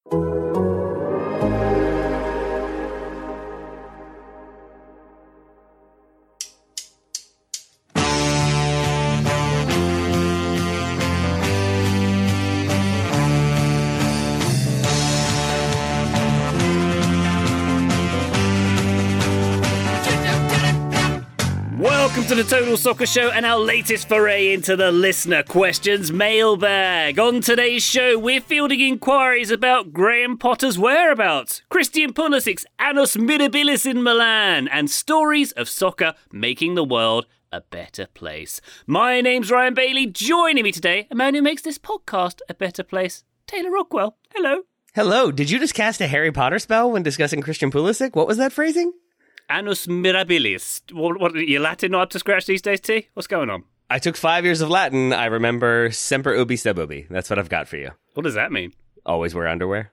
Welcome to the Total Soccer Show and our latest foray into the listener questions mailbag. On today's show, we're fielding inquiries about Graham Potter's whereabouts, Christian Pulisic's Annus Mirabilis in Milan, and stories of soccer making the world a better place. My name's Ryan Bailey. Joining me today, a man who makes this podcast a better place, Taylor Rockwell. Hello. Hello. Did you just cast a Harry Potter spell when discussing Christian Pulisic? What was that phrasing? Annus Mirabilis. What your Latin not up to scratch these days, T? What's going on? I took 5 years of Latin. I remember semper ubi sub ubi. That's what I've got for you. What does that mean? Always wear underwear.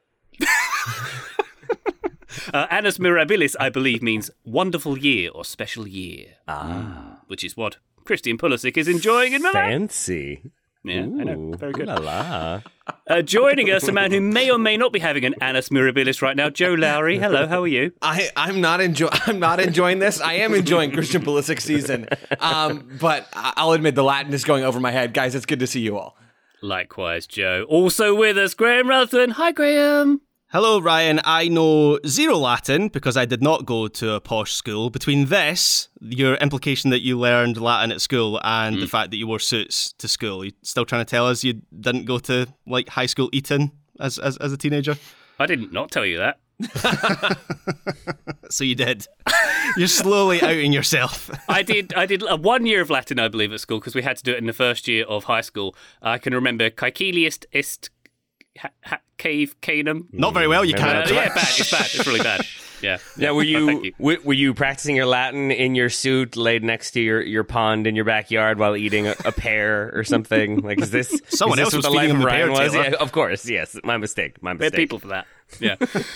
Annus Mirabilis, I believe, means wonderful year or special year. Which is what Christian Pulisic is enjoying in Milan. Fancy. Yeah, Ooh, I know. Very good. La la. Joining us, a man who may or may not be having an Annus Mirabilis right now, Joe Lowry. Hello, how are you? I'm not enjoying this. I am enjoying Christian Pulisic season, but I'll admit the Latin is going over my head. Guys, it's good to see you all. Likewise, Joe. Also with us, Graham Ruthven. Hi, Graham. Hello, Ryan. I know zero Latin because I did not go to a posh school. Between this, your implication that you learned Latin at school, and the fact that you wore suits to school, you still trying to tell us you didn't go to like high school Eton as a teenager? I did not tell you that. So you did. You're slowly outing yourself. I did 1 year of Latin, I believe, at school because we had to do it in the first year of high school. I can remember caecilius est cave canum. Not very well, you can't. Yeah, bad. It's bad. It's really bad. Yeah. Yeah, were thank you. were you practicing your Latin in your suit laid next to your pond in your backyard while eating a pear or something? Like, is this Someone is else this was what the feeding life of them the Ryan pear, was? Taylor. Yeah, of course, yes. My mistake. We had people for that. Yeah.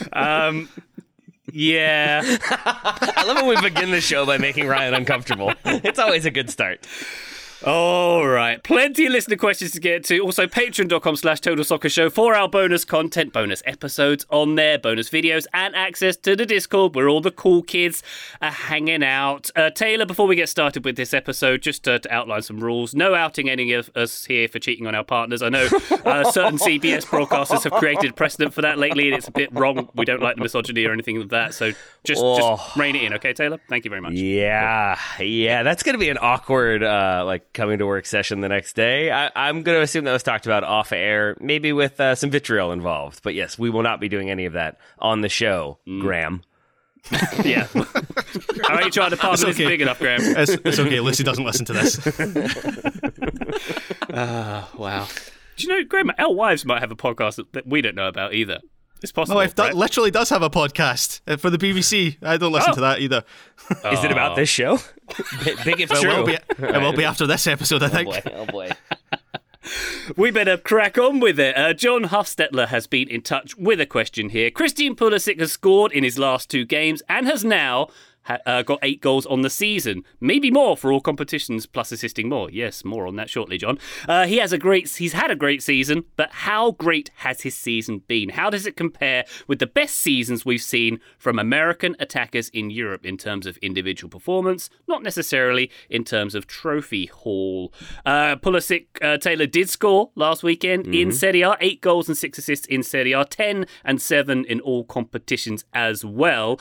Yeah. I love when we begin the show by making Ryan uncomfortable. It's always a good start. All right. Plenty of listener questions to get to. Also, patreon.com/Total Soccer Show for our bonus content, bonus episodes on there, bonus videos, and access to the Discord where all the cool kids are hanging out. Taylor, before we get started with this episode, just to outline some rules. No outing any of us here for cheating on our partners. I know certain CBS broadcasters have created precedent for that lately, and it's a bit wrong. We don't like the misogyny or anything like that. So just rein it in, okay, Taylor? Thank you very much. Yeah. That's going to be an awkward, coming to work session the next day. I'm going to assume that was talked about off air, maybe with some vitriol involved. But yes, we will not be doing any of that on the show, Graham. Yeah. Our HR department is big enough, Graham. It's okay. Lucy doesn't listen to this. Wow. Do you know, Graham, our wives might have a podcast that we don't know about either. It's possible. My wife literally does have a podcast for the BBC. I don't listen to that either. Is it about this show? Big if true. It will be after this episode, I think. Oh boy. We better crack on with it. John Hofstetler has been in touch with a question here. Christian Pulisic has scored in his last 2 games and has now got 8 goals on the season. Maybe more for all competitions, plus assisting more. Yes, more on that shortly, John. He's had a great season, but how great has his season been? How does it compare with the best seasons we've seen from American attackers in Europe in terms of individual performance, not necessarily in terms of trophy haul? Pulisic, Taylor, did score last weekend in Serie A, 8 goals and 6 assists in Serie A, 10 and 7 in all competitions as well.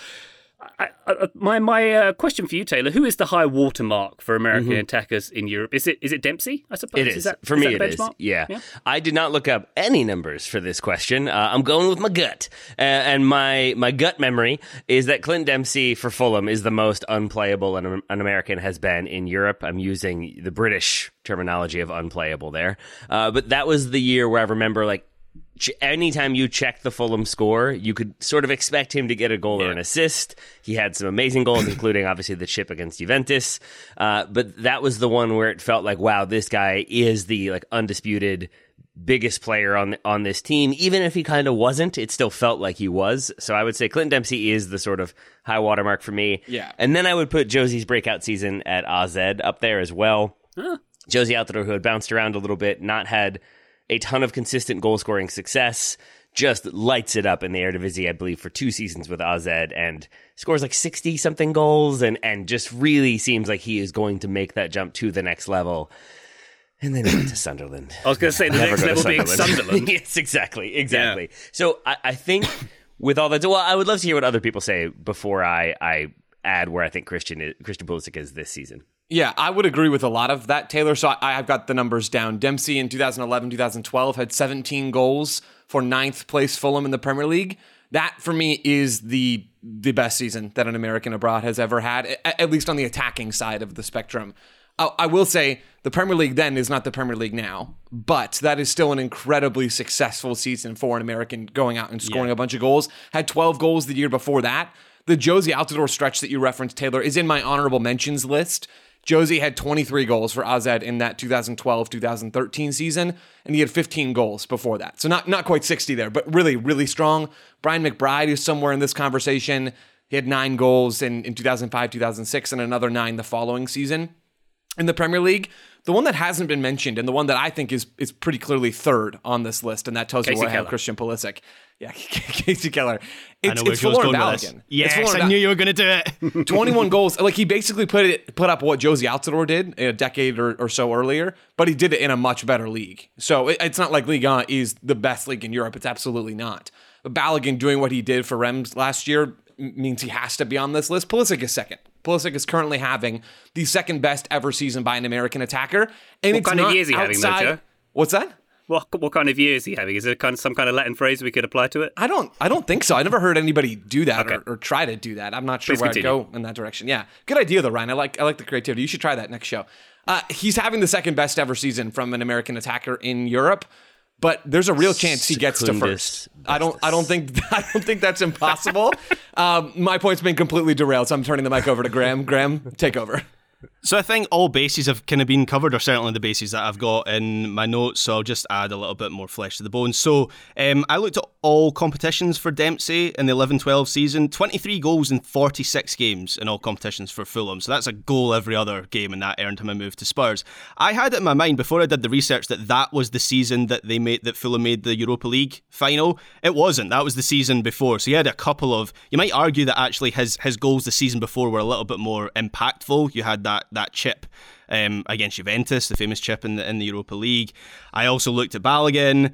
My question for you, Taylor, who is the high watermark for American attackers in Europe? Is it Dempsey, I suppose? It is. For me, it is. Yeah. I did not look up any numbers for this question. I'm going with my gut. And my gut memory is that Clint Dempsey for Fulham is the most unplayable an American has been in Europe. I'm using the British terminology of unplayable there. But that was the year where I remember, anytime you check the Fulham score, you could sort of expect him to get a goal or an assist. He had some amazing goals, including obviously the chip against Juventus. But that was the one where it felt like, wow, this guy is the undisputed biggest player on this team. Even if he kind of wasn't, it still felt like he was. So I would say Clint Dempsey is the sort of high watermark for me. Yeah. And then I would put Josie's breakout season at AZ up there as well. Josie Altidore, who had bounced around a little bit, not had a ton of consistent goal-scoring success, just lights it up in the Eredivisie, I believe, for 2 seasons with AZ, and scores like 60-something goals, and just really seems like he is going to make that jump to the next level. And then he went to Sunderland. I was going to say the next level being Sunderland. Yes, exactly. Yeah. So I think with all that, well, I would love to hear what other people say before I add where I think Christian Pulisic is this season. Yeah, I would agree with a lot of that, Taylor. So I've got the numbers down. Dempsey in 2011, 2012 had 17 goals for 9th place Fulham in the Premier League. That, for me, is the best season that an American abroad has ever had, at least on the attacking side of the spectrum. I will say the Premier League then is not the Premier League now, but that is still an incredibly successful season for an American going out and scoring a bunch of goals. Had 12 goals the year before that. The Jozy Altidore stretch that you referenced, Taylor, is in my honorable mentions list. Jozy had 23 goals for AZ in that 2012-2013 season, and he had 15 goals before that. So not quite 60 there, but really, really strong. Brian McBride is somewhere in this conversation. He had 9 goals in 2005-2006 and another 9 the following season. In the Premier League, the one that hasn't been mentioned and the one that I think is pretty clearly third on this list, and that tells you why I have Christian Pulisic. Yeah, Casey Keller. It's Folarin Balogun. Yes, I knew you were going to do it. 21 goals. Like, he basically put up what Jozy Altidore did a decade or so earlier, but he did it in a much better league. So it's not like Ligue 1 is the best league in Europe. It's absolutely not. But Balogun doing what he did for Reims last year means he has to be on this list. Pulisic is second. Pulisic is currently having the second best ever season by an American attacker. And what kind of year is he having, though, Joe? What's that? What kind of year is he having? Is it some kind of Latin phrase we could apply to it? I don't think so. I never heard anybody do that or try to do that. I'm not sure where I'd go in that direction. Yeah, good idea though, Ryan. I like the creativity. You should try that next show. He's having the second best ever season from an American attacker in Europe, but there's a real chance he gets to first. I don't think that's impossible. My point's been completely derailed, so I'm turning the mic over to Graham. Graham, take over. So I think all bases have kind of been covered, or certainly the bases that I've got in my notes, so I'll just add a little bit more flesh to the bones. So I looked at all competitions for Dempsey in the 11-12 season, 23 goals in 46 games in all competitions for Fulham, so that's a goal every other game, and that earned him a move to Spurs. I had it in my mind before I did the research that was the season that Fulham made the Europa League final. It wasn't. That was the season before, so he had a couple of, you might argue that actually his goals the season before were a little bit more impactful. You had that chip against Juventus, the famous chip in the Europa League. I also looked at Balogun.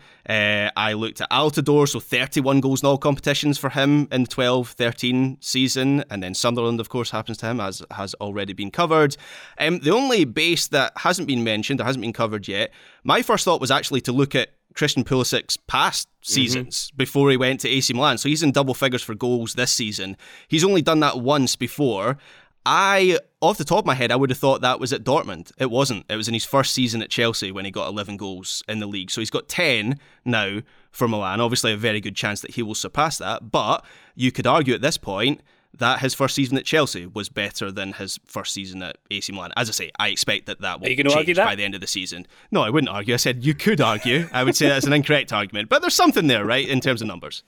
I looked at Altidore, so 31 goals in all competitions for him in the 12-13 season. And then Sunderland, of course, happens to him, as has already been covered. The only base that hasn't been mentioned or hasn't been covered yet, my first thought was actually to look at Christian Pulisic's past seasons before he went to AC Milan. So he's in double figures for goals this season. He's only done that once before. Off the top of my head, I would have thought that was at Dortmund. It wasn't. It was in his first season at Chelsea when he got 11 goals in the league. So he's got 10 now for Milan. Obviously, a very good chance that he will surpass that. But you could argue at this point that his first season at Chelsea was better than his first season at AC Milan. As I say, I expect that will change by the end of the season. No, I wouldn't argue. I said you could argue. I would say that's an incorrect argument. But there's something there, right, in terms of numbers.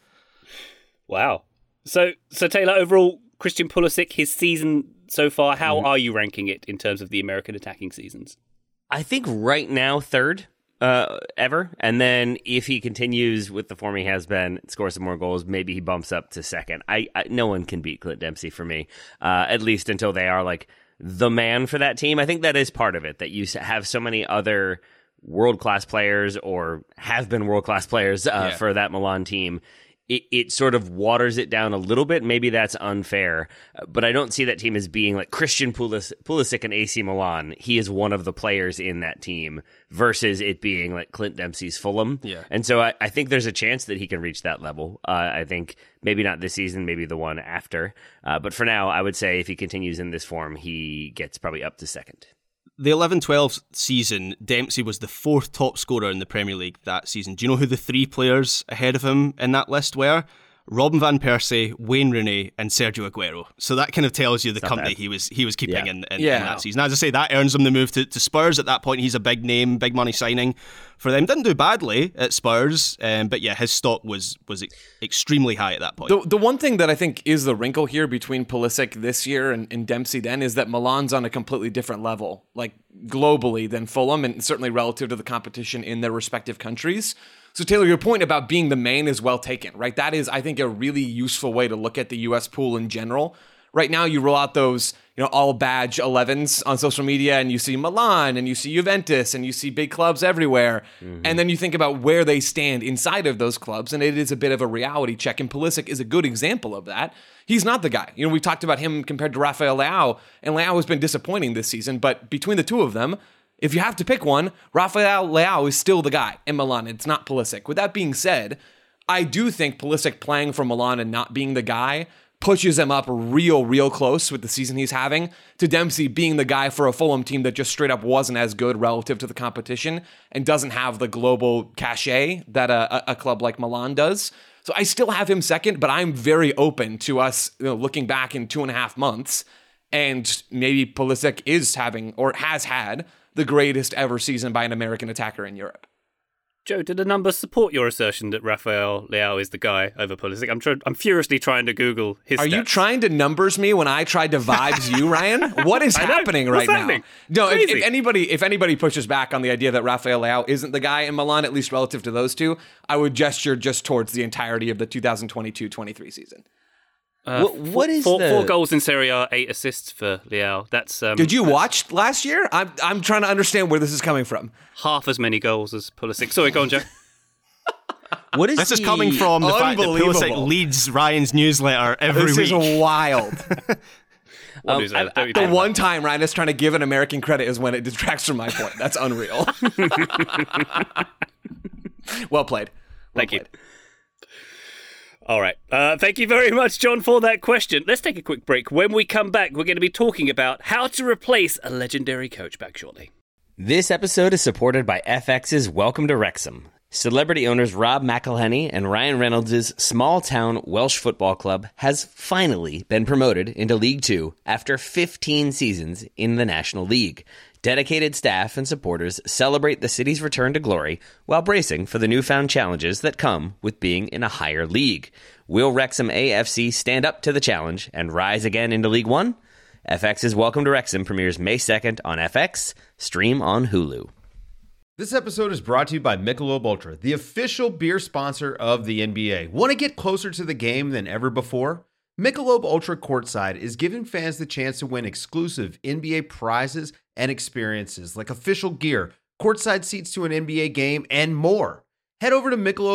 Wow. So Taylor, overall, Christian Pulisic, his season so far, how are you ranking it in terms of the American attacking seasons? I think right now third ever, and then if he continues with the form he has been, scores some more goals, maybe he bumps up to second. No one can beat Clint Dempsey for me, at least until they are like the man for that team. I think that is part of it, that you have so many other world-class players or have been world-class players for that Milan team. It sort of waters it down a little bit. Maybe that's unfair, but I don't see that team as being like Christian Pulisic and AC Milan. He is one of the players in that team versus it being like Clint Dempsey's Fulham. Yeah. And so I think there's a chance that he can reach that level. I think maybe not this season, maybe the one after. But for now, I would say if he continues in this form, he gets probably up to second. The 11-12 season, Dempsey was the fourth top scorer in the Premier League that season. Do you know who the three players ahead of him in that list were? Robin van Persie, Wayne Rooney, and Sergio Aguero. So that kind of tells you the company he was keeping in that season. As I say, that earns him the move to Spurs. At that point, he's a big name, big money signing for them. Didn't do badly at Spurs, but yeah, his stock was extremely high at that point. The one thing that I think is the wrinkle here between Pulisic this year and Dempsey then is that Milan's on a completely different level, like globally, than Fulham, and certainly relative to the competition in their respective countries. So Taylor, your point about being the main is well taken, right? That is, I think, a really useful way to look at the US pool in general. Right now, you roll out those, all badge 11s on social media, and you see Milan, and you see Juventus, and you see big clubs everywhere. Mm-hmm. And then you think about where they stand inside of those clubs, and it is a bit of a reality check. And Pulisic is a good example of that. He's not the guy. We talked about him compared to Rafael Leao, and Leao has been disappointing this season. But between the two of them, if you have to pick one, Rafael Leao is still the guy in Milan. It's not Pulisic. With that being said, I do think Pulisic playing for Milan and not being the guy pushes him up real close with the season he's having to Dempsey being the guy for a Fulham team that just straight up wasn't as good relative to the competition and doesn't have the global cachet that a club like Milan does. So I still have him second, but I'm very open to us looking back in 2.5 months and maybe Pulisic is having or has had the greatest ever season by an American attacker in Europe. Joe, do the numbers support your assertion that Rafael Leao is the guy over Pulisic? I'm furiously trying to Google his stats. Are you trying to numbers me when I tried to vibes you, Ryan? What is happening right now? No, if anybody pushes back on the idea that Rafael Leao isn't the guy in Milan, at least relative to those two, I would gesture just towards the entirety of the 2022-23 season. What is 4 goals in Serie A, 8 assists for Leao? That's Did you watch last year? I'm trying to understand where this is coming from. Half as many goals as Pulisic. Sorry, go on, Joe. This is coming from the fact that Pulisic leads Ryan's newsletter every week. This is wild. The one time Ryan is trying to give an American credit is when it detracts from my point. That's unreal. Well played. Thank you. All right. Thank you very much, John, for that question. Let's take a quick break. When we come back, we're going to be talking about how to replace a legendary coach. Back shortly. This episode is supported by FX's Welcome to Wrexham. Celebrity owners Rob McElhenney and Ryan Reynolds' small-town Welsh football club has finally been promoted into League Two after 15 seasons in the National League. Dedicated staff and supporters celebrate the city's return to glory while bracing for the newfound challenges that come with being in a higher league. Will Wrexham AFC stand up to the challenge and rise again into League One? FX's Welcome to Wrexham premieres May 2nd on FX, stream on Hulu. This episode is brought to you by Michelob Ultra, the official beer sponsor of the NBA. Want to get closer to the game than ever before? Michelob Ultra Courtside is giving fans the chance to win exclusive NBA prizes and experiences like official gear, courtside seats to an NBA game, and more. Head over to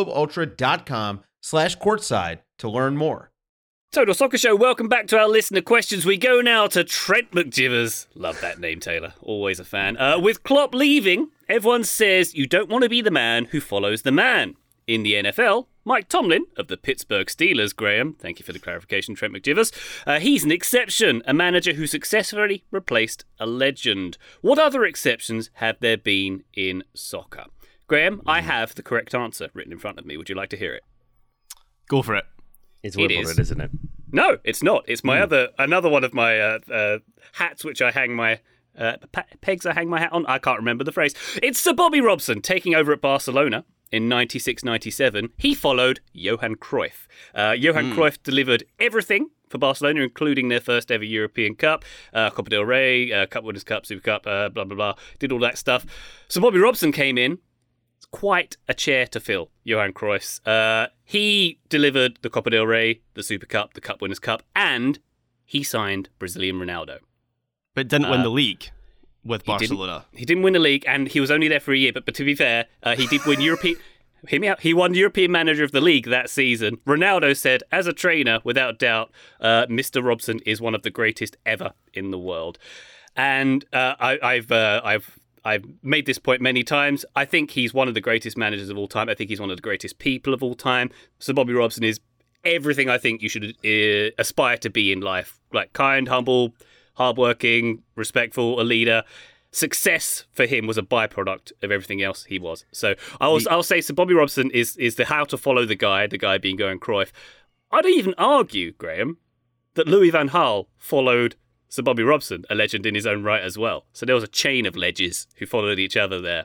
MichelobUltra.com/courtside to learn more. Total Soccer Show, welcome back to our listener questions. We go now to Trent McGivers. Love that name, Taylor. Always a fan. With Klopp leaving, everyone says you don't want to be the man who follows the man. In the NFL, Mike Tomlin of the Pittsburgh Steelers, Graham, thank you for the clarification, Trent McGivers, he's an exception, a manager who successfully replaced a legend. What other exceptions have there been in soccer? Graham, I have the correct answer written in front of me. Would you like to hear it? Go for it. It's Wimbledon, isn't it? No, it's not. It's my another one of my hats, which I hang my pegs I hang my hat on. I can't remember the phrase. It's Sir Bobby Robson taking over at Barcelona. In 96-97, he followed Johan Cruyff. Johan Cruyff delivered everything for Barcelona, including their first ever European Cup, Copa del Rey, Cup Winners' Cup, Super Cup, blah, blah, blah, did all that stuff. So Bobby Robson came in, quite a chair to fill, Johan Cruyff's. He delivered the Copa del Rey, the Super Cup, the Cup Winners' Cup, and he signed Brazilian Ronaldo. But didn't win the league. With Barcelona. He didn't win the league, and he was only there for a year, but to be fair, he did win European... Hear me out. He won European Manager of the League that season. Ronaldo said, as a trainer, without doubt, Mr. Robson is one of the greatest ever in the world. And I've made this point many times. I think he's one of the greatest managers of all time. I think he's one of the greatest people of all time. So Bobby Robson is everything I think you should aspire to be in life. Like kind, humble, hardworking, respectful, a leader. Success for him was a byproduct of everything else he was. So I'll say Sir Bobby Robson is the how to follow the guy being Johan Cruyff. I'd even argue, Graham, that Louis van Gaal followed Sir Bobby Robson, a legend in his own right as well. So there was a chain of ledges who followed each other there.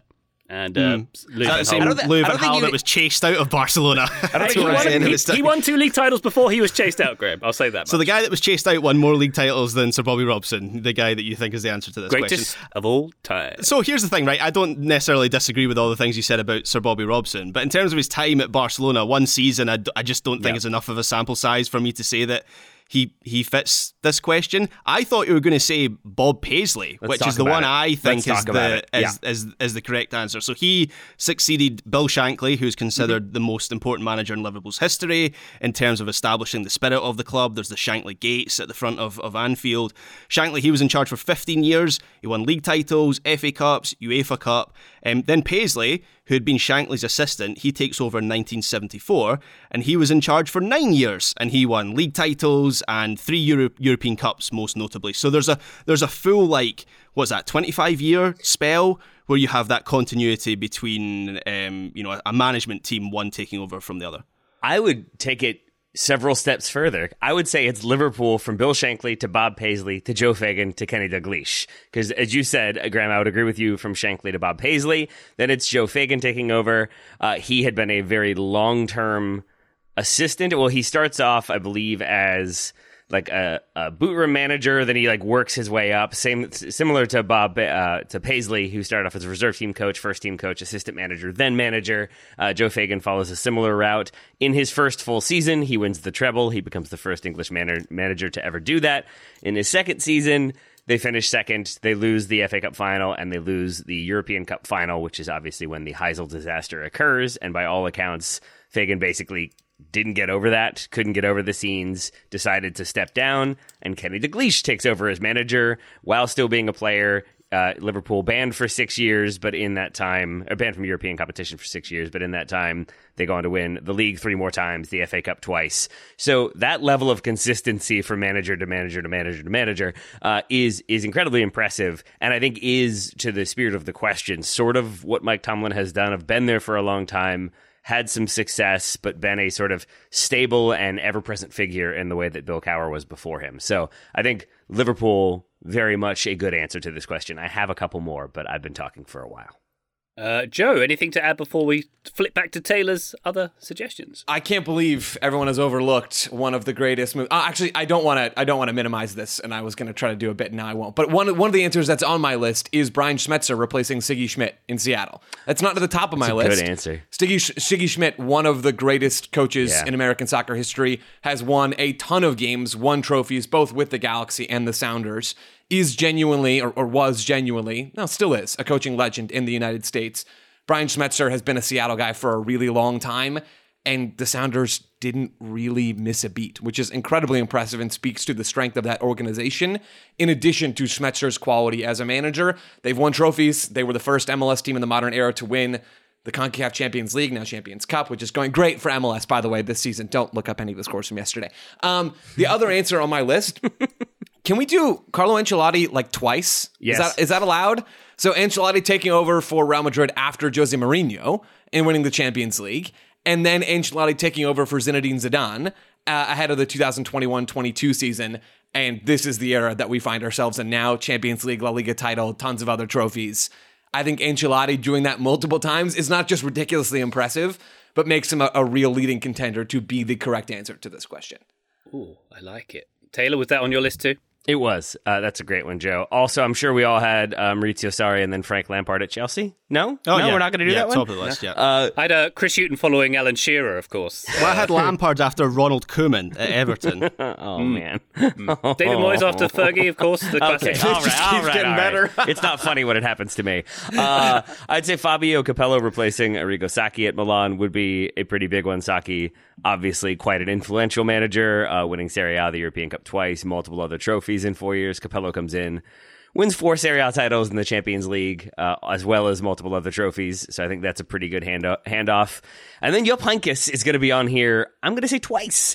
And Is that the same Louis van Gaal that was chased out of Barcelona? He won 2 league titles before he was chased out, Graham. I'll say that much. So the guy that was chased out won more league titles than Sir Bobby Robson, the guy that you think is the answer to this Greatest question. of all time. So here's the thing, right? I don't necessarily disagree with all the things you said about Sir Bobby Robson, but in terms of his time at Barcelona, one season, I just don't think is enough of a sample size for me to say that he fits this question. I thought you were going to say Bob Paisley, which is the one I think is the correct answer. So he succeeded Bill Shankly, who's considered the most important manager in Liverpool's history in terms of establishing the spirit of the club. There's the Shankly Gates at the front of Anfield. Shankly, he was in charge for 15 years. He won league titles, FA Cups, UEFA Cup. Then Paisley, who had been Shankly's assistant, he takes over in 1974, and he was in charge for 9 years, and he won league titles and 3 European Cups, most notably. So there's a full, 25-year spell where you have that continuity between a management team, one taking over from the other. I would take it several steps further. I would say it's Liverpool from Bill Shankly to Bob Paisley to Joe Fagan to Kenny Dalglish. Because as you said, Graham, I would agree with you from Shankly to Bob Paisley. Then it's Joe Fagan taking over. He had been a very long-term assistant. Well, he starts off, I believe, as a boot room manager, then he works his way up. Similar to to Paisley, who started off as a reserve team coach, first team coach, assistant manager, then manager. Joe Fagan follows a similar route. In his first full season, he wins the treble. He becomes the first English manager to ever do that. In his second season, they finish second. They lose the FA Cup final and they lose the European Cup final, which is obviously when the Heysel disaster occurs. And by all accounts, Fagan basically didn't get over that, couldn't get over the scenes, decided to step down, and Kenny Dalglish takes over as manager while still being a player. Liverpool banned for 6 years, but in that time, or banned from European competition for 6 years, but in that time, they go on to win the league 3 more times, the FA Cup twice. So that level of consistency from manager to manager to manager to manager is incredibly impressive, and I think is, to the spirit of the question, sort of what Mike Tomlin has done. I've been there for a long time, had some success, but been a sort of stable and ever-present figure in the way that Bill Cowher was before him. So I think Liverpool, very much a good answer to this question. I have a couple more, but I've been talking for a while. Joe, anything to add before we flip back to Taylor's other suggestions? I can't believe everyone has overlooked one of the greatest moves. Actually, I don't want to minimize this, and I was going to try to do a bit, and now I won't. But one of the answers that's on my list is Brian Schmetzer replacing Siggy Schmidt in Seattle. That's not at the top of my list. Good answer. Siggy Schmidt, one of the greatest coaches in American soccer history, has won a ton of games, won trophies, both with the Galaxy and the Sounders. Is genuinely, or was genuinely, no, still is, a coaching legend in the United States. Brian Schmetzer has been a Seattle guy for a really long time, and the Sounders didn't really miss a beat, which is incredibly impressive and speaks to the strength of that organization. In addition to Schmetzer's quality as a manager, they've won trophies. They were the first MLS team in the modern era to win the CONCACAF Champions League, now Champions Cup, which is going great for MLS, by the way, this season. Don't look up any of the scores from yesterday. The other answer on my list... Can we do Carlo Ancelotti twice? Yes. Is that allowed? So Ancelotti taking over for Real Madrid after Jose Mourinho and winning the Champions League, and then Ancelotti taking over for Zinedine Zidane ahead of the 2021-22 season. And this is the era that we find ourselves in now. Champions League, La Liga title, tons of other trophies. I think Ancelotti doing that multiple times is not just ridiculously impressive, but makes him a real leading contender to be the correct answer to this question. Ooh, I like it. Taylor, was that on your list too? It was. That's a great one, Joe. Also, I'm sure we all had Maurizio Sarri and then Frank Lampard at Chelsea. No? Oh, no, we're not going to do that one? Top of the list, yeah. I had Chris Hughton following Alan Shearer, of course. Well, I had Lampard after Ronald Koeman at Everton. Oh, man. David Moyes after Fergie, of course. The classic. All right. It's not funny when it happens to me. I'd say Fabio Capello replacing Arrigo Sacchi at Milan would be a pretty big one. Sacchi, obviously quite an influential manager, winning Serie A, the European Cup twice, multiple other trophies in 4 years. Capello comes in, wins 4 Serie A titles in the Champions League, as well as multiple other trophies. So I think that's a pretty good handoff. And then Jupp Heynckes is going to be on here, I'm going to say twice.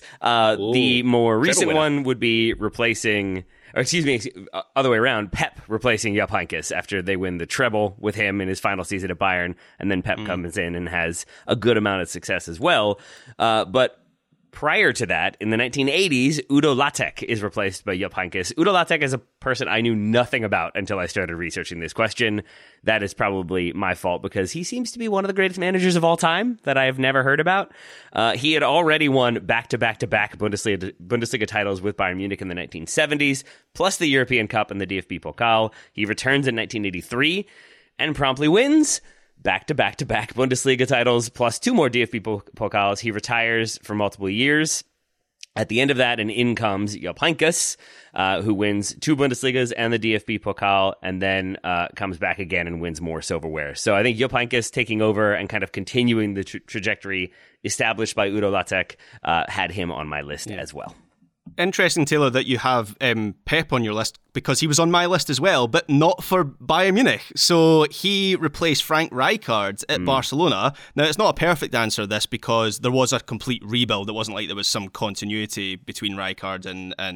The more recent one would be replacing... Or excuse me, other way around, Pep replacing Jupp Heynckes after they win the treble with him in his final season at Bayern, and then Pep comes in and has a good amount of success as well. But Prior to that, in the 1980s, Udo Lattek is replaced by Jupp Heynckes. Udo Lattek is a person I knew nothing about until I started researching this question. That is probably my fault because he seems to be one of the greatest managers of all time that I have never heard about. He had already won back-to-back-to-back Bundesliga titles with Bayern Munich in the 1970s, plus the European Cup and the DFB Pokal. He returns in 1983 and promptly wins back-to-back-to-back Bundesliga titles, plus 2 more DFB Pokals. He retires for multiple years. At the end of that, and in comes Jupp Heynckes, who wins 2 Bundesligas and the DFB Pokal, and then comes back again and wins more silverware. So I think Jupp Heynckes taking over and kind of continuing the trajectory established by Udo Lattek had him on my list as well. Interesting, Taylor, that you have Pep on your list, because he was on my list as well, but not for Bayern Munich. So he replaced Frank Rijkaard at Barcelona. Now, it's not a perfect answer, this, because there was a complete rebuild. It wasn't like there was some continuity between Rijkaard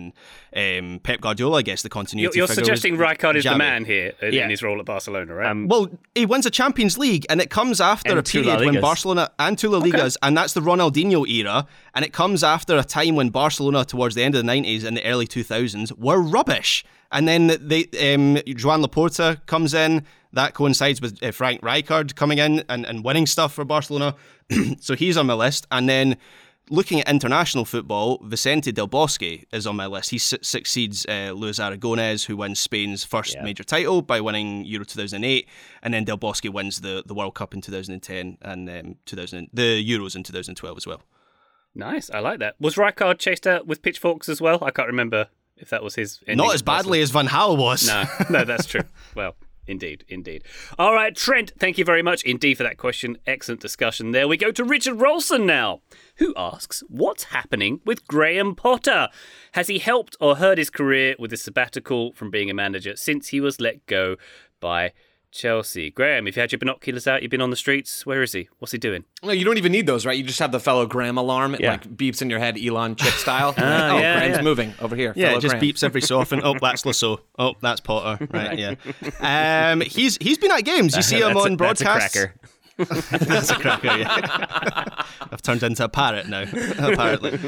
and Pep Guardiola, I guess, the continuity. You're suggesting Rijkaard is the man here in his role at Barcelona, right? Well, he wins a Champions League, and it comes after a period when Barcelona and 2 La Ligas, and that's the Ronaldinho era, and it comes after a time when Barcelona, towards the end of the 90s and the early 2000s, were rubbish. And then Joan Laporta comes in. That coincides with Frank Rijkaard coming in and winning stuff for Barcelona. So he's on my list. And then looking at international football, Vicente Del Bosque is on my list. He succeeds Luis Aragonés, who wins Spain's first major title by winning Euro 2008. And then Del Bosque wins the World Cup in 2010 and the Euros in 2012 as well. Nice, I like that. Was Rijkaard chased out with pitchforks as well? I can't remember if that was his ending. Not as badly as Van Gaal was. No, that's true. Well, indeed. All right, Trent, thank you very much indeed for that question. Excellent discussion there. We go to Richard Rolson now, who asks, what's happening with Graham Potter? Has he helped or hurt his career with a sabbatical from being a manager since he was let go by Chelsea? Graham, if you had your binoculars out, you've been on the streets, where is he? What's he doing? No, you don't even need those, right? You just have the fellow Graham alarm. It like beeps in your head, Elon Chip style. Graham's moving over here. Yeah, it just beeps every so often. Oh, that's Lasso. Oh, that's Potter. Right, yeah. He's been at games. You see him on broadcasts. That's a cracker. That's a cracker, yeah. I've turned into a parrot now, apparently.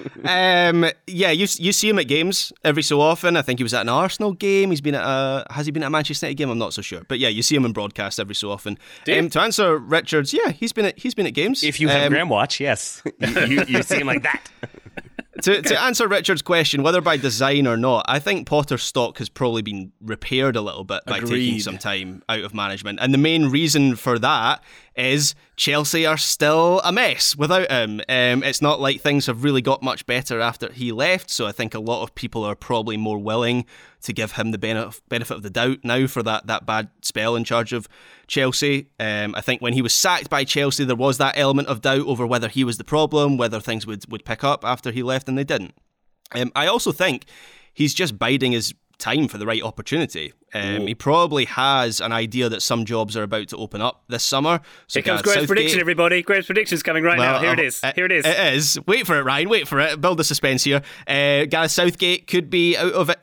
You see him at games every so often. I think he was at an Arsenal game. Has he been at a Manchester United game? I'm not so sure. But yeah, you see him in broadcast every so often. To answer Richard's, he's been at games. If you have Graham watch, yes. You see him like that. To answer Richard's question, whether by design or not, I think Potter's stock has probably been repaired a little bit by taking some time out of management. And the main reason for that is Chelsea are still a mess without him. It's not like things have really got much better after he left, so I think a lot of people are probably more willing to give him the benefit of the doubt now for that bad spell in charge of Chelsea. I think when he was sacked by Chelsea, there was that element of doubt over whether he was the problem, whether things would pick up after he left, and they didn't. I also think he's just biding his time for the right opportunity. He probably has an idea that some jobs are about to open up this summer. So here comes Graham's prediction, everybody. Graham's prediction's coming right now. Here it is. Here it is. It is. Wait for it, Ryan. Wait for it. Build the suspense here. Gareth Southgate could be out of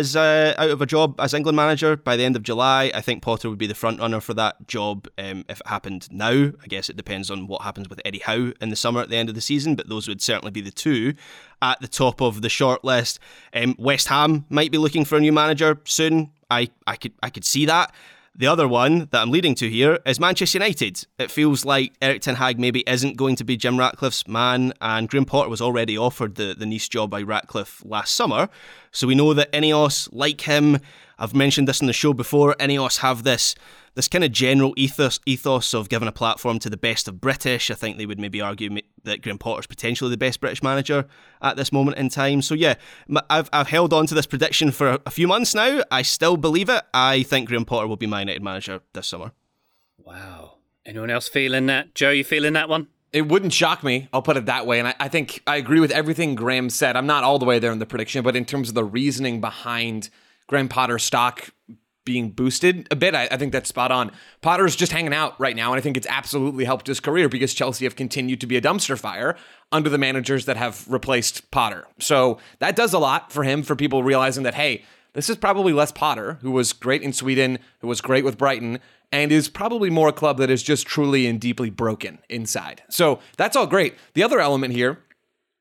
a job as England manager by the end of July. I think Potter would be the front runner for that job if it happened now. I guess it depends on what happens with Eddie Howe in the summer at the end of the season, but those would certainly be the two at the top of the short list. West Ham might be looking for a new manager soon. I could see that. The other one that I'm leading to here is Manchester United. It feels like Erik ten Hag maybe isn't going to be Jim Ratcliffe's man, and Graham Potter was already offered the Nice job by Ratcliffe last summer. So we know that Ineos like him. I've mentioned this on the show before. Ineos have this kind of general ethos of giving a platform to the best of British. I think they would maybe argue that Graham Potter's potentially the best British manager at this moment in time. So yeah, I've held on to this prediction for a few months now. I still believe it. I think Graham Potter will be my United manager this summer. Wow. Anyone else feeling that? Joe, you feeling that one? It wouldn't shock me, I'll put it that way. And I think I agree with everything Graham said. I'm not all the way there in the prediction, but in terms of the reasoning behind Graham Potter's stock being boosted a bit, I think that's spot on. Potter's just hanging out right now, and I think it's absolutely helped his career because Chelsea have continued to be a dumpster fire under the managers that have replaced Potter. So that does a lot for him, for people realizing that, hey, this is probably less Potter, who was great in Sweden, who was great with Brighton, and is probably more a club that is just truly and deeply broken inside. So that's all great. The other element here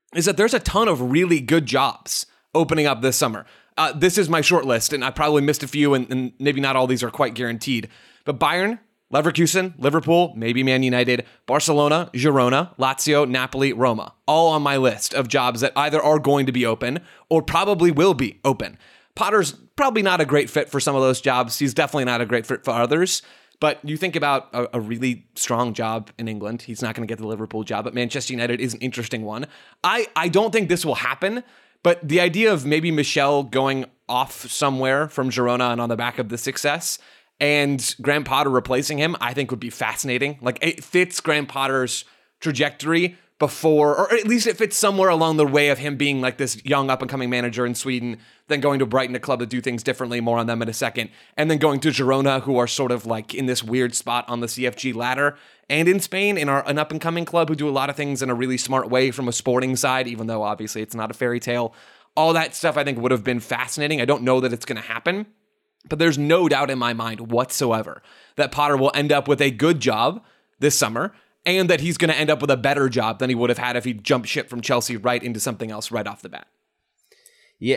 is that there's a ton of really good jobs opening up this summer. This is my short list, and I probably missed a few, and maybe not all these are quite guaranteed. But Bayern, Leverkusen, Liverpool, maybe Man United, Barcelona, Girona, Lazio, Napoli, Roma. All on my list of jobs that either are going to be open or probably will be open. Potter's probably not a great fit for some of those jobs. He's definitely not a great fit for others. But you think about a really strong job in England. He's not going to get the Liverpool job, but Manchester United is an interesting one. I don't think this will happen, but the idea of maybe Michel going off somewhere from Girona and on the back of the success and Graham Potter replacing him, I think would be fascinating. Like, it fits Graham Potter's trajectory before, or at least it fits somewhere along the way of him being like this young up-and-coming manager in Sweden, then going to Brighton, a club that do things differently, more on them in a second, and then going to Girona, who are sort of like in this weird spot on the CFG ladder, and in Spain, an up-and-coming club who do a lot of things in a really smart way from a sporting side, even though obviously it's not a fairy tale. All that stuff I think would have been fascinating. I don't know that it's going to happen, but there's no doubt in my mind whatsoever that Potter will end up with a good job this summer, and that he's going to end up with a better job than he would have had if he jumped ship from Chelsea right into something else right off the bat. Yeah,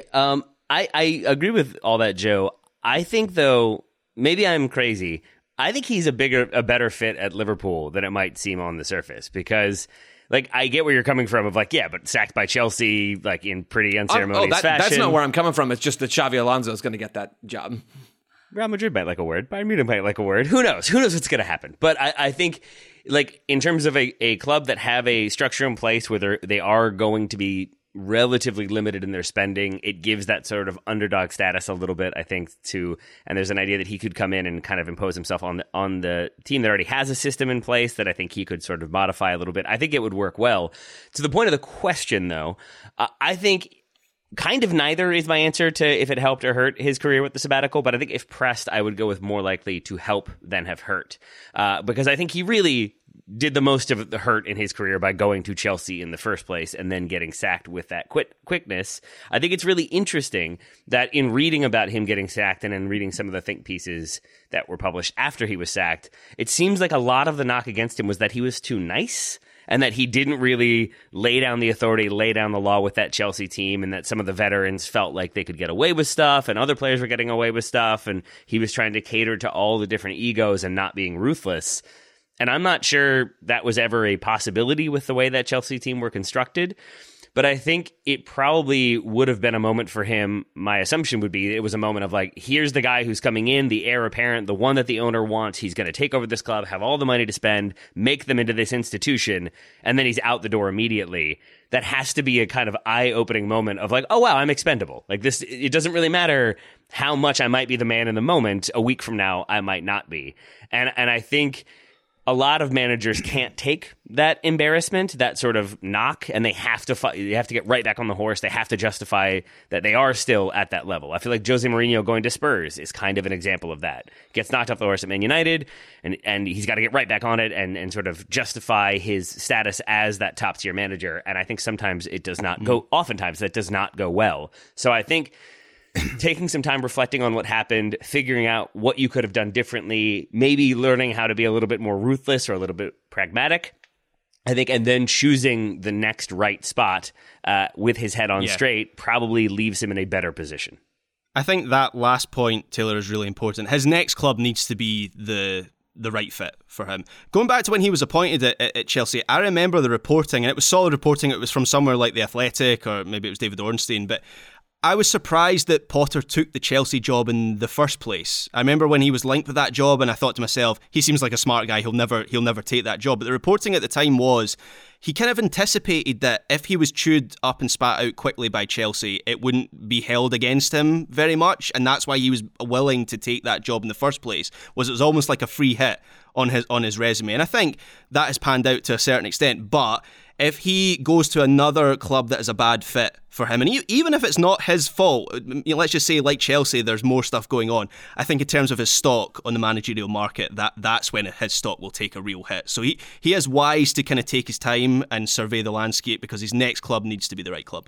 I agree with all that, Joe. I think, though, maybe I'm crazy. I think he's a better fit at Liverpool than it might seem on the surface, because, like, I get where you're coming from of, like, yeah, but sacked by Chelsea, like, in pretty unceremonious fashion. That's not where I'm coming from. It's just that Xavi Alonso is going to get that job. Real Madrid might like a word. Bayern Munich might like a word. Who knows? Who knows what's going to happen? But I think, like, in terms of a club that have a structure in place where they are going to be relatively limited in their spending, it gives that sort of underdog status a little bit, I think, and there's an idea that he could come in and kind of impose himself on the team that already has a system in place that I think he could sort of modify a little bit. I think it would work well. To the point of the question, though, I think kind of neither is my answer to if it helped or hurt his career with the sabbatical, but I think if pressed, I would go with more likely to help than have hurt. Because I think he really did the most of the hurt in his career by going to Chelsea in the first place and then getting sacked with that quickness. I think it's really interesting that in reading about him getting sacked and in reading some of the think pieces that were published after he was sacked, it seems like a lot of the knock against him was that he was too nice, and that he didn't really lay down the authority, lay down the law with that Chelsea team, and that some of the veterans felt like they could get away with stuff, and other players were getting away with stuff, and he was trying to cater to all the different egos and not being ruthless. And I'm not sure that was ever a possibility with the way that Chelsea team were constructed. But I think it probably would have been a moment for him. My assumption would be it was a moment of like, here's the guy who's coming in, the heir apparent, the one that the owner wants. He's going to take over this club, have all the money to spend, make them into this institution, and then he's out the door immediately. That has to be a kind of eye-opening moment of like, oh, wow, I'm expendable. Like this, it doesn't really matter how much I might be the man in the moment. A week from now, I might not be. And I think a lot of managers can't take that embarrassment, that sort of knock, and they have to get right back on the horse. They have to justify that they are still at that level. I feel like Jose Mourinho going to Spurs is kind of an example of that. Gets knocked off the horse at Man United, and he's got to get right back on it and sort of justify his status as that top-tier manager. And I think sometimes it does not go, oftentimes that does not go well. So I think taking some time reflecting on what happened, figuring out what you could have done differently, maybe learning how to be a little bit more ruthless or a little bit pragmatic, I think, and then choosing the next right spot with his head on straight probably leaves him in a better position. I think that last point, Taylor, is really important. His next club needs to be the right fit for him. Going back to when he was appointed at Chelsea, I remember the reporting, and it was solid reporting. It was from somewhere like The Athletic, or maybe it was David Ornstein, but I was surprised that Potter took the Chelsea job in the first place. I remember when he was linked with that job, and I thought to myself, he seems like a smart guy, he'll never take that job. But the reporting at the time was he kind of anticipated that if he was chewed up and spat out quickly by Chelsea, it wouldn't be held against him very much, and that's why he was willing to take that job in the first place. It was almost like a free hit on his resume, and I think that has panned out to a certain extent. But if he goes to another club that is a bad fit for him, and even if it's not his fault, let's just say like Chelsea, there's more stuff going on, I think in terms of his stock on the managerial market, that's when his stock will take a real hit. So he is wise to kind of take his time and survey the landscape, because his next club needs to be the right club.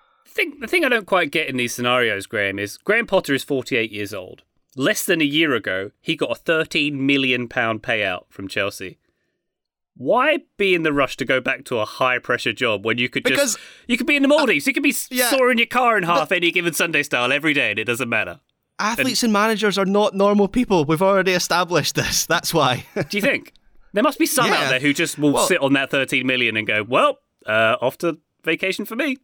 The thing I don't quite get in these scenarios, Graham, is Graham Potter is 48 years old. Less than a year ago, he got a £13 million payout from Chelsea. why be in the rush to go back to a high-pressure job when you could you could be in the Maldives, you could be sawing your car in half any given Sunday style every day and it doesn't matter. Athletes and managers are not normal people. We've already established this. That's wwhy. Do you think? There must be some out there who just will sit on that 13 million and go, well, off to vacation for me.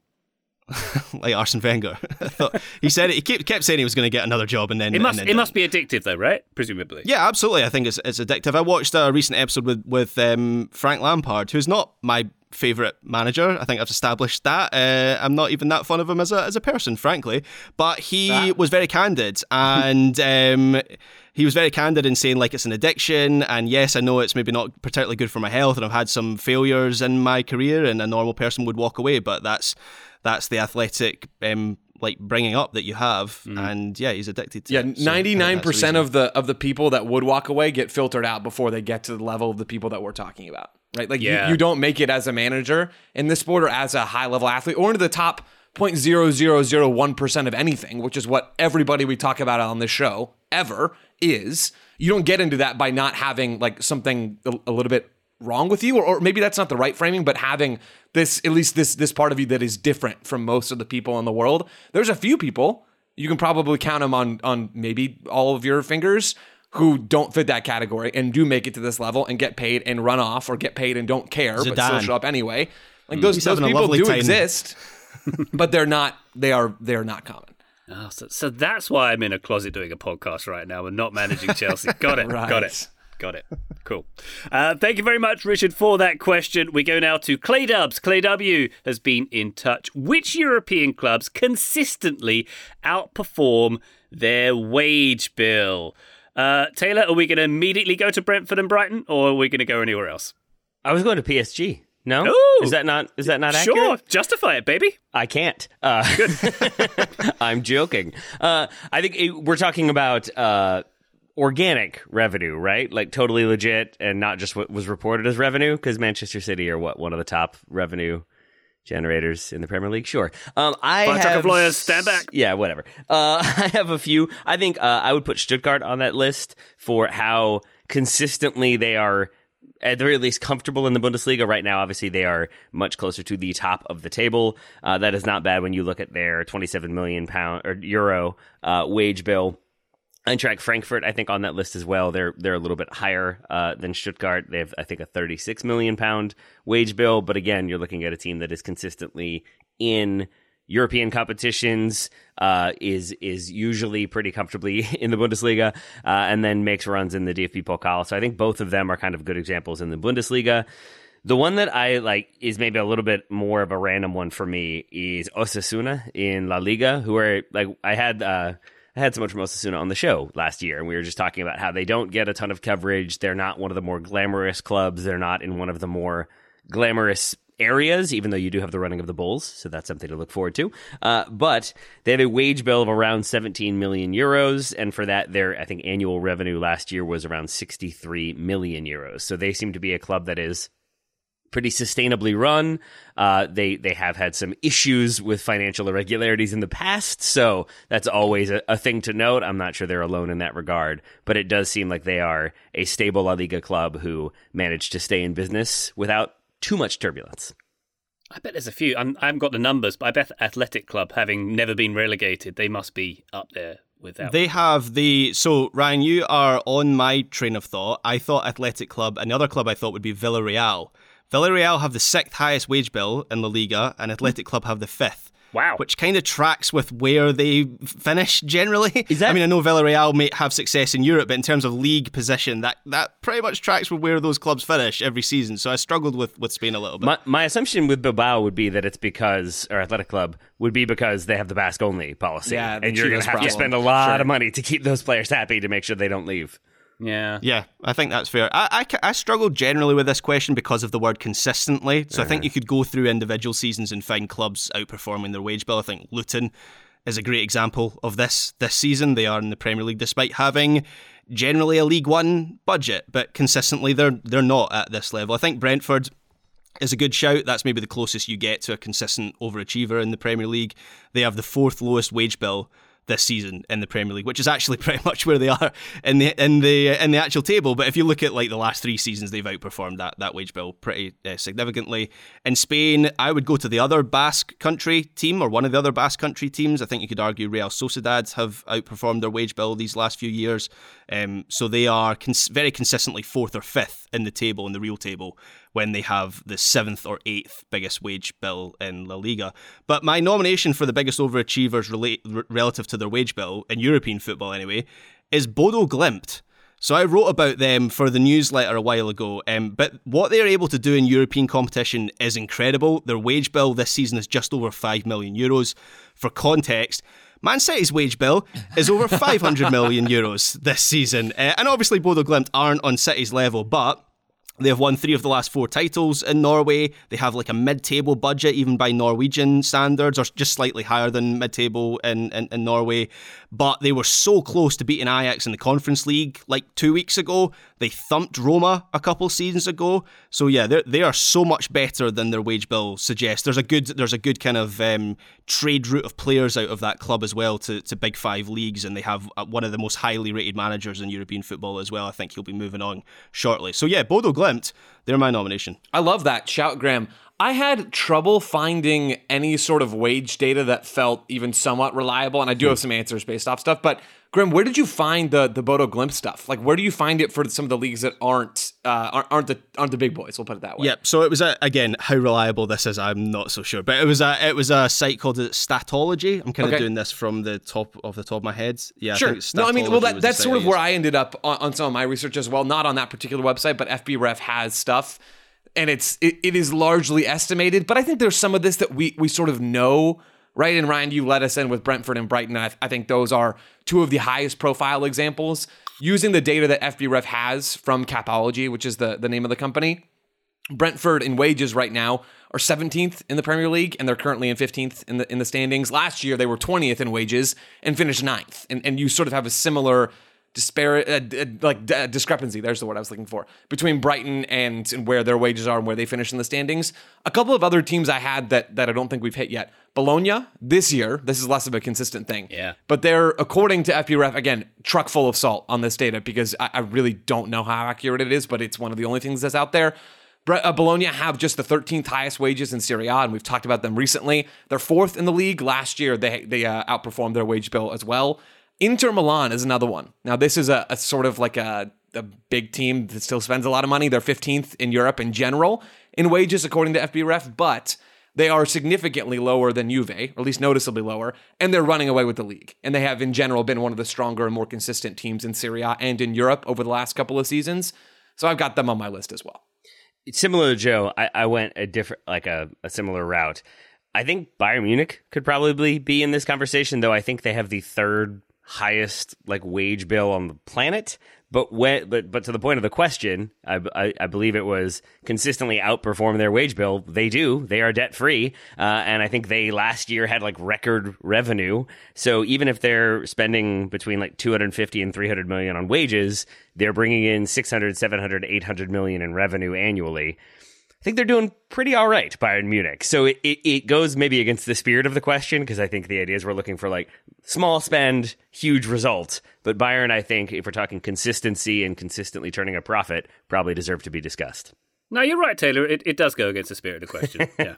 Like Arsene Wenger. He said it. He kept saying he was going to get another job, and then it must be addictive, though, right? Presumably. Yeah, absolutely. I think it's addictive. I watched a recent episode with Frank Lampard, who's not my favourite manager. I think I've established that. I'm not even that fond of him as a person, frankly. But he was very candid, and he was very candid in saying, like, it's an addiction, and yes, I know it's maybe not particularly good for my health, and I've had some failures in my career, and a normal person would walk away, but that's the athletic like bringing up that you have, and he's addicted to it. 99% of the people that would walk away get filtered out before they get to the level of the people that we're talking about, right? Like you don't make it as a manager in this sport or as a high level athlete or into the top 0.0001% of anything, which is what everybody we talk about on this show ever is. You don't get into that by not having like something a little bit wrong with you, or maybe that's not the right framing, but having this, at least this part of you that is different from most of the people in the world. There's a few people, you can probably count them on maybe all of your fingers, who don't fit that category and do make it to this level and get paid and run off, or get paid and don't care, but still show up anyway. Like those people do exist, but they're not common. Oh, so that's why I'm in a closet doing a podcast right now and not managing Chelsea. Got it. Right. Got it. Cool. Thank you very much, Richard, for that question. We go now to Clay Dubs. Clay W has been in touch. Which European clubs consistently outperform their wage bill? Taylor, are we going to immediately go to Brentford and Brighton, or are we going to go anywhere else? I was going to PSG. No? Ooh. Is that not accurate? Sure. Justify it, baby. I can't. Good. I'm joking. I think we're talking about organic revenue, right? Like totally legit and not just what was reported as revenue, because Manchester City are one of the top revenue generators in the Premier League. Sure. Truck of lawyers, stand back. Yeah, whatever. I have a few. I think I would put Stuttgart on that list for how consistently they are at the very least comfortable in the Bundesliga. Right now, obviously, they are much closer to the top of the table. That is not bad when you look at their €27 million euro wage bill. Eintracht Frankfurt, I think, on that list as well. They're a little bit higher than Stuttgart. They have, I think, a £36 million wage bill. But again, you're looking at a team that is consistently in European competitions, is usually pretty comfortably in the Bundesliga, and then makes runs in the DFB Pokal. So I think both of them are kind of good examples in the Bundesliga. The one that I like is maybe a little bit more of a random one for me is Osasuna in La Liga, who are like I had someone from Osasuna on the show last year, and we were just talking about how they don't get a ton of coverage. They're not one of the more glamorous clubs. They're not in one of the more glamorous areas, even though you do have the running of the Bulls, so that's something to look forward to. But they have a wage bill of around 17 million euros, and for that, their, I think, annual revenue last year was around 63 million euros. So they seem to be a club that is pretty sustainably run. They have had some issues with financial irregularities in the past, so that's always a thing to note. I'm not sure they're alone in that regard, but it does seem like they are a stable La Liga club who managed to stay in business without too much turbulence. I bet there's a few. I haven't got the numbers, but I bet Athletic Club, having never been relegated, they must be up there with that. They have So, Ryan, you are on my train of thought. I thought Athletic Club, and the other club I thought would be Villarreal. Villarreal have the 6th highest wage bill in La Liga, and Athletic Club have the 5th. Wow. Which kind of tracks with where they finish generally. I mean, I know Villarreal may have success in Europe, but in terms of league position, that pretty much tracks with where those clubs finish every season. So I struggled with Spain a little bit. My assumption with Bilbao would be that it's because, or Athletic Club, would be because they have the Basque-only policy. Yeah, and you're going to have to spend a lot of money to keep those players happy to make sure they don't leave. Yeah, I think that's fair. I struggled generally with this question because of the word consistently. So I think you could go through individual seasons and find clubs outperforming their wage bill. I think Luton is a great example of this season. They are in the Premier League despite having generally a League One budget, but consistently they're not at this level. I think Brentford is a good shout. That's maybe the closest you get to a consistent overachiever in the Premier League. They have the 4th lowest wage bill this season in the Premier League, which is actually pretty much where they are in the actual table. But if you look at like the last 3 seasons, they've outperformed that wage bill pretty significantly. In Spain, I would go to the other Basque country team, or one of the other Basque country teams. I think you could argue Real Sociedad have outperformed their wage bill these last few years. So they are very consistently 4th or 5th in the table, in the real table, when they have the 7th or 8th biggest wage bill in La Liga. But my nomination for the biggest overachievers relative to their wage bill, in European football anyway, is Bodo Glimt. So I wrote about them for the newsletter a while ago, but what they're able to do in European competition is incredible. Their wage bill this season is just over €5 million. For context, Man City's wage bill is over €500 million this season. And obviously Bodo Glimt aren't on City's level, but they have won 3 of the last 4 titles in Norway. They have like a mid-table budget, even by Norwegian standards, or just slightly higher than mid-table in Norway. But they were so close to beating Ajax in the Conference League like 2 weeks ago. They thumped Roma a couple seasons ago. So yeah, they are so much better than their wage bill suggests. There's a good kind of trade route of players out of that club as well to Big 5 leagues, and they have one of the most highly rated managers in European football as well. I think he'll be moving on shortly. So yeah, Bodo Glimt, they're my nomination. I love that shout, Graham. I had trouble finding any sort of wage data that felt even somewhat reliable, and I do have some answers based off stuff. But Graham, where did you find the Bodo Glimt stuff? Like, where do you find it for some of the leagues that aren't the big boys? We'll put it that way. Yeah. So it was again, how reliable this is, I'm not so sure. But it was a site called Statology. I'm kind of doing this from the top of my head. Yeah. Sure. No, I mean, well, that's sort of where I ended up on some of my research as well. Not on that particular website, but FBref has stuff. And it is largely estimated, but I think there's some of this that we sort of know, right? And Ryan, you let us in with Brentford and Brighton. I think those are 2 of the highest profile examples. Using the data that FBref has from Capology, which is the name of the company, Brentford in wages right now are 17th in the Premier League, and they're currently in 15th in the standings. Last year, they were 20th in wages and finished 9th. And you sort of have a similar discrepancy, there's the word I was looking for, between Brighton and where their wages are and where they finish in the standings. A couple of other teams I had that I don't think we've hit yet. Bologna, this year, this is less of a consistent thing. Yeah. But they're, according to FBref, again, truck full of salt on this data because I really don't know how accurate it is, but it's one of the only things that's out there. Bologna have just the 13th highest wages in Serie A, and we've talked about them recently. They're 4th in the league. Last year, they outperformed their wage bill as well. Inter Milan is another one. Now, this is a sort of like a big team that still spends a lot of money. They're 15th in Europe in general in wages, according to FBref, but they are significantly lower than Juve, or at least noticeably lower, and they're running away with the league. And they have, in general, been one of the stronger and more consistent teams in Serie A and in Europe over the last couple of seasons. So I've got them on my list as well. Similar to Joe, I went a similar route. I think Bayern Munich could probably be in this conversation, though I think they have the 3rd highest wage bill on the planet, but to the point of the question, I believe it was consistently outperform their wage bill. They are debt free, and I think they last year had record revenue. So even if they're spending between 250 and 300 million on wages, they're bringing in 600, 700, 800 million in revenue annually. I think they're doing pretty all right, Bayern Munich. So it goes maybe against the spirit of the question, because I think the idea is we're looking for small spend, huge result. But Bayern, I think, if we're talking consistency and consistently turning a profit, probably deserve to be discussed. No, you're right, Taylor. It does go against the spirit of the question. Yeah.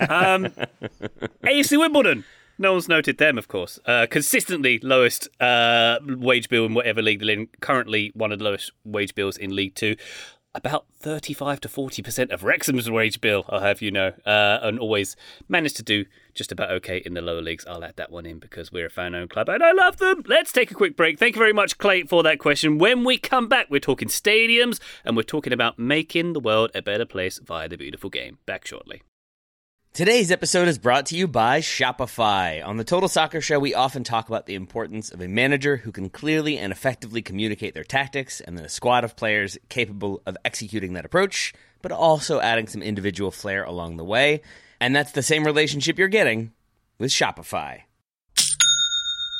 AFC Wimbledon. No one's noted them, of course. Consistently lowest wage bill in whatever league they're in. Currently one of the lowest wage bills in League Two. About 35 to 40% of Wrexham's wage bill, I'll have you know, and always managed to do just about okay in the lower leagues. I'll add that one in because we're a fan-owned club and I love them. Let's take a quick break. Thank you very much, Clay, for that question. When we come back, we're talking stadiums and we're talking about making the world a better place via the beautiful game. Back shortly. Today's episode is brought to you by Shopify. On the Total Soccer Show, we often talk about the importance of a manager who can clearly and effectively communicate their tactics, and then a squad of players capable of executing that approach, but also adding some individual flair along the way. And that's the same relationship you're getting with Shopify.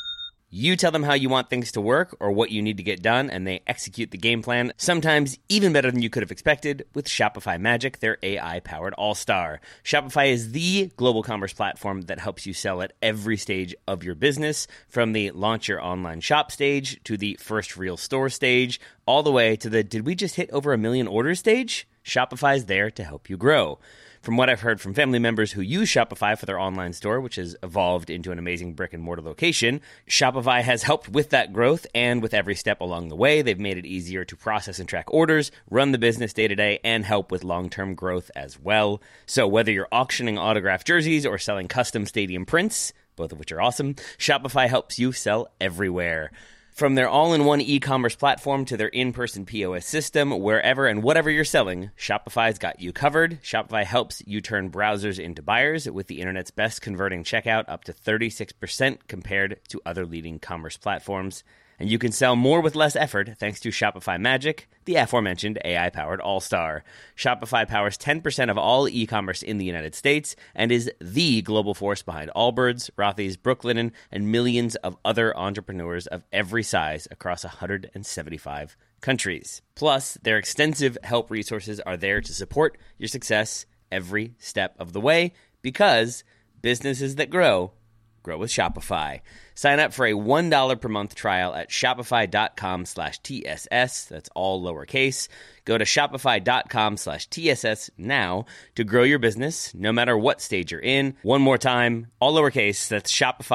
You tell them how you want things to work or what you need to get done, and they execute the game plan, sometimes even better than you could have expected, with Shopify Magic, their AI-powered all-star. Shopify is the global commerce platform that helps you sell at every stage of your business, from the launch your online shop stage to the first real store stage, all the way to the did we just hit over 1 million orders stage? Shopify is there to help you grow. From what I've heard from family members who use Shopify for their online store, which has evolved into an amazing brick-and-mortar location, Shopify has helped with that growth, and with every step along the way, they've made it easier to process and track orders, run the business day-to-day, and help with long-term growth as well. So whether you're auctioning autographed jerseys or selling custom stadium prints, both of which are awesome, Shopify helps you sell everywhere. From their all-in-one e-commerce platform to their in-person POS system, wherever and whatever you're selling, Shopify's got you covered. Shopify helps you turn browsers into buyers with the internet's best converting checkout, up to 36% compared to other leading commerce platforms. And you can sell more with less effort thanks to Shopify Magic, the aforementioned AI-powered all-star. Shopify powers 10% of all e-commerce in the United States and is the global force behind Allbirds, Rothy's, Brooklinen, and millions of other entrepreneurs of every size across 175 countries. Plus, their extensive help resources are there to support your success every step of the way, because businesses that grow with Shopify. Sign up for a $1 per month trial at shopify.com/TSS. That's all lowercase. Go to shopify.com/TSS now to grow your business, no matter what stage you're in. One more time, all lowercase. That's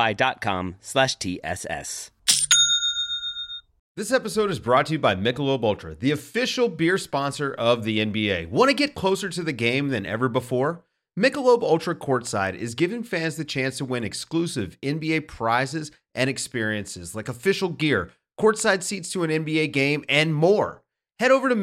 shopify.com/TSS. This episode is brought to you by Michelob Ultra, the official beer sponsor of the NBA. Want to get closer to the game than ever before? Michelob Ultra Courtside is giving fans the chance to win exclusive NBA prizes and experiences like official gear, courtside seats to an NBA game, and more. Head over to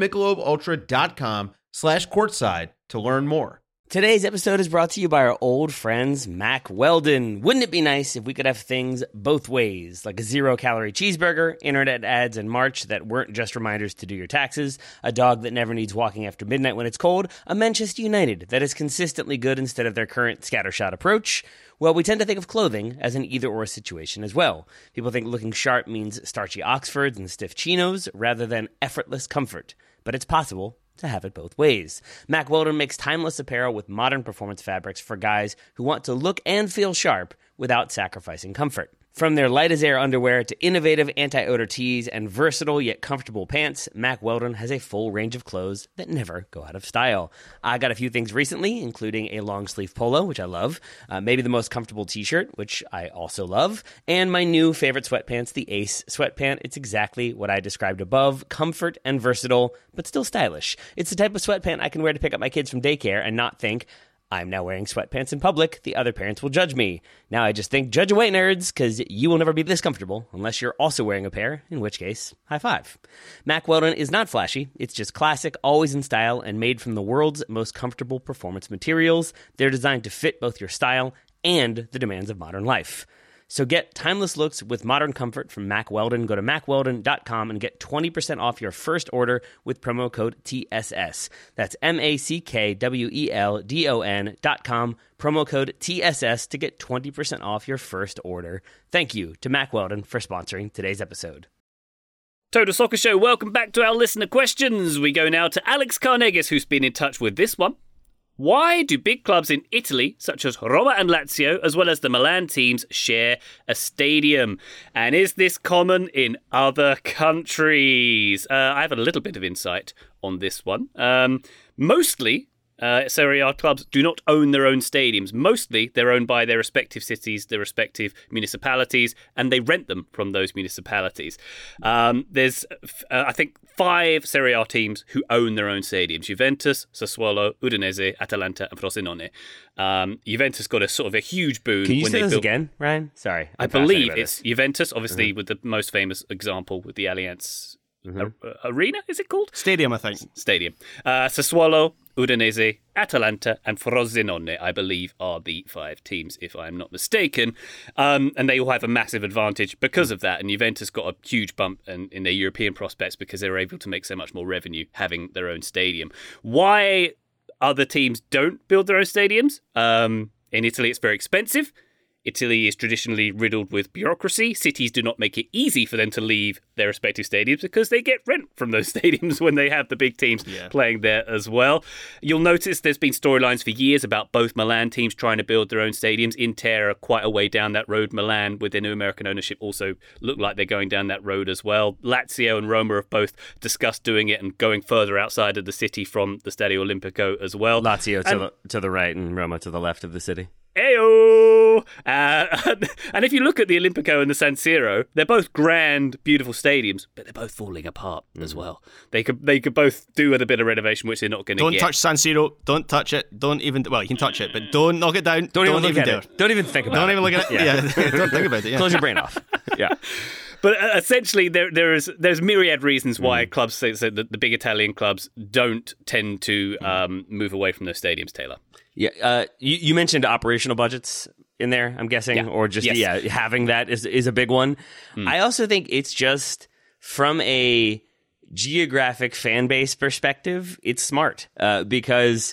MichelobUltra.com/courtside to learn more. Today's episode is brought to you by our old friends, Mack Weldon. Wouldn't it be nice if we could have things both ways, like a 0-calorie cheeseburger, internet ads in March that weren't just reminders to do your taxes, a dog that never needs walking after midnight when it's cold, a Manchester United that is consistently good instead of their current scattershot approach? Well, we tend to think of clothing as an either-or situation as well. People think looking sharp means starchy Oxfords and stiff chinos rather than effortless comfort. But it's possible to have it both ways. Mack Weldon makes timeless apparel with modern performance fabrics for guys who want to look and feel sharp without sacrificing comfort. From their light-as-air underwear to innovative anti-odor tees and versatile yet comfortable pants, Mack Weldon has a full range of clothes that never go out of style. I got a few things recently, including a long-sleeve polo, which I love, maybe the most comfortable t-shirt, which I also love, and my new favorite sweatpants, the Ace sweatpant. It's exactly what I described above: comfort and versatile, but still stylish. It's the type of sweatpant I can wear to pick up my kids from daycare and not think, I'm now wearing sweatpants in public, the other parents will judge me. Now I just think, judge away, nerds, because you will never be this comfortable unless you're also wearing a pair, in which case, high five. Mack Weldon is not flashy. It's just classic, always in style, and made from the world's most comfortable performance materials. They're designed to fit both your style and the demands of modern life. So get timeless looks with modern comfort from Mack Weldon. Go to MackWeldon.com and get 20% off your first order with promo code TSS. That's MackWeldon.com, promo code TSS to get 20% off your first order. Thank you to Mack Weldon for sponsoring today's episode. Total Soccer Show, welcome back to our listener questions. We go now to Alex Carnegas, who's been in touch with this one. Why do big clubs in Italy, such as Roma and Lazio, as well as the Milan teams, share a stadium? And is this common in other countries? I have a little bit of insight on this one. Mostly, Serie A clubs do not own their own stadiums. Mostly, they're owned by their respective cities, their respective municipalities, and they rent them from those municipalities. There's, I think, 5 Serie A teams who own their own stadiums: Juventus, Sassuolo, Udinese, Atalanta, and Frosinone. Juventus got a sort of a huge boon. Can you when say they this built... again, Ryan? Sorry. I believe it's Juventus, obviously, with the most famous example with the Allianz Arena, is it called? Stadium, I think. Stadium. Sassuolo, Udinese, Atalanta, and Frosinone, I believe, are the 5 teams, if I'm not mistaken. And they all have a massive advantage because of that. And Juventus got a huge bump in their European prospects because they were able to make so much more revenue having their own stadium. Why other teams don't build their own stadiums? In Italy, it's very expensive. Italy is traditionally riddled with bureaucracy. Cities do not make it easy for them to leave their respective stadiums because they get rent from those stadiums when they have the big teams playing there as well. You'll notice there's been storylines for years about both Milan teams trying to build their own stadiums. Inter are quite a way down that road. Milan, with their new American ownership, also look like they're going down that road as well. Lazio and Roma have both discussed doing it and going further outside of the city from the Stadio Olimpico as well. Lazio to the right and Roma to the left of the city. Ayo! And if you look at the Olimpico and the San Siro, they're both grand, beautiful stadiums, but they're both falling apart as well. They could both do with a bit of renovation, which they're not going to get. Don't touch San Siro. Don't touch it. Don't even. Well, you can touch it, but don't knock it down. Don't even look at it. Don't even think about it. Don't even look at it. Yeah. Don't think about it. Yeah. Close your brain off. Yeah. But essentially, there's myriad reasons why clubs, so the big Italian clubs, don't tend to move away from those stadiums, Taylor. Yeah, you mentioned operational budgets in there, I'm guessing, or just having that is a big one. I also think it's just from a geographic fan base perspective, it's smart because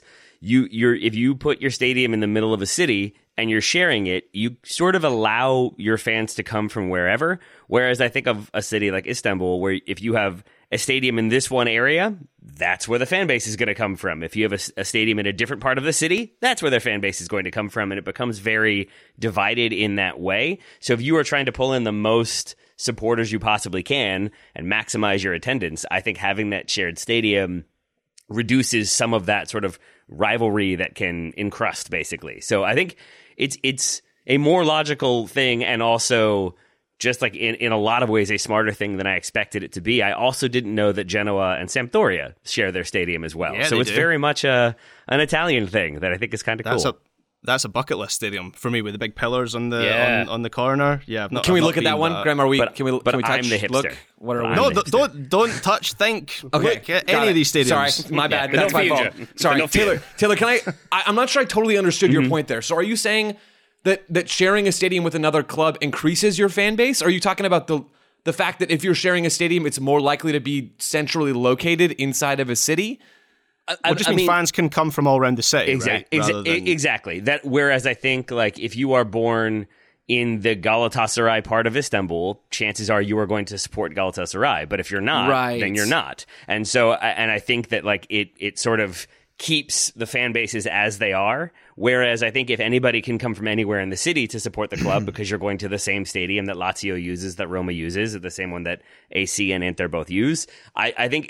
if you put your stadium in the middle of a city and you're sharing it, you sort of allow your fans to come from wherever. Whereas I think of a city like Istanbul, where if you have a stadium in this one area, that's where the fan base is going to come from. If you have a stadium in a different part of the city, that's where their fan base is going to come from. And it becomes very divided in that way. So if you are trying to pull in the most supporters you possibly can and maximize your attendance, I think having that shared stadium reduces some of that sort of rivalry that can encrust, basically. So I think it's a more logical thing, and also just like in a lot of ways a smarter thing than I expected it to be. I also didn't know that Genoa and Sampdoria share their stadium as well. Yeah, so it's very much an Italian thing that I think is kind of cool. That's a bucket list stadium for me, with the big pillars on the on the corner. Yeah, can we look at that one, Graham? Can we touch? I'm the hipster. Look, what are we? No, don't touch. Think. Okay, look at any of these stadiums. Sorry, my bad. That's my fault. Sorry, Taylor. Can I'm not sure I totally understood your point there. So, are you saying that sharing a stadium with another club increases your fan base? Or are you talking about the fact that if you're sharing a stadium, it's more likely to be centrally located inside of a city? I mean, fans can come from all around the city, exactly, right? Exactly. That. Whereas I think, like, if you are born in the Galatasaray part of Istanbul, chances are you are going to support Galatasaray. But if you're not, then you're not. And so, and I think that, like, it sort of keeps the fan bases as they are. Whereas I think if anybody can come from anywhere in the city to support the club because you're going to the same stadium that Lazio uses, that Roma uses, the same one that AC and Inter both use, I think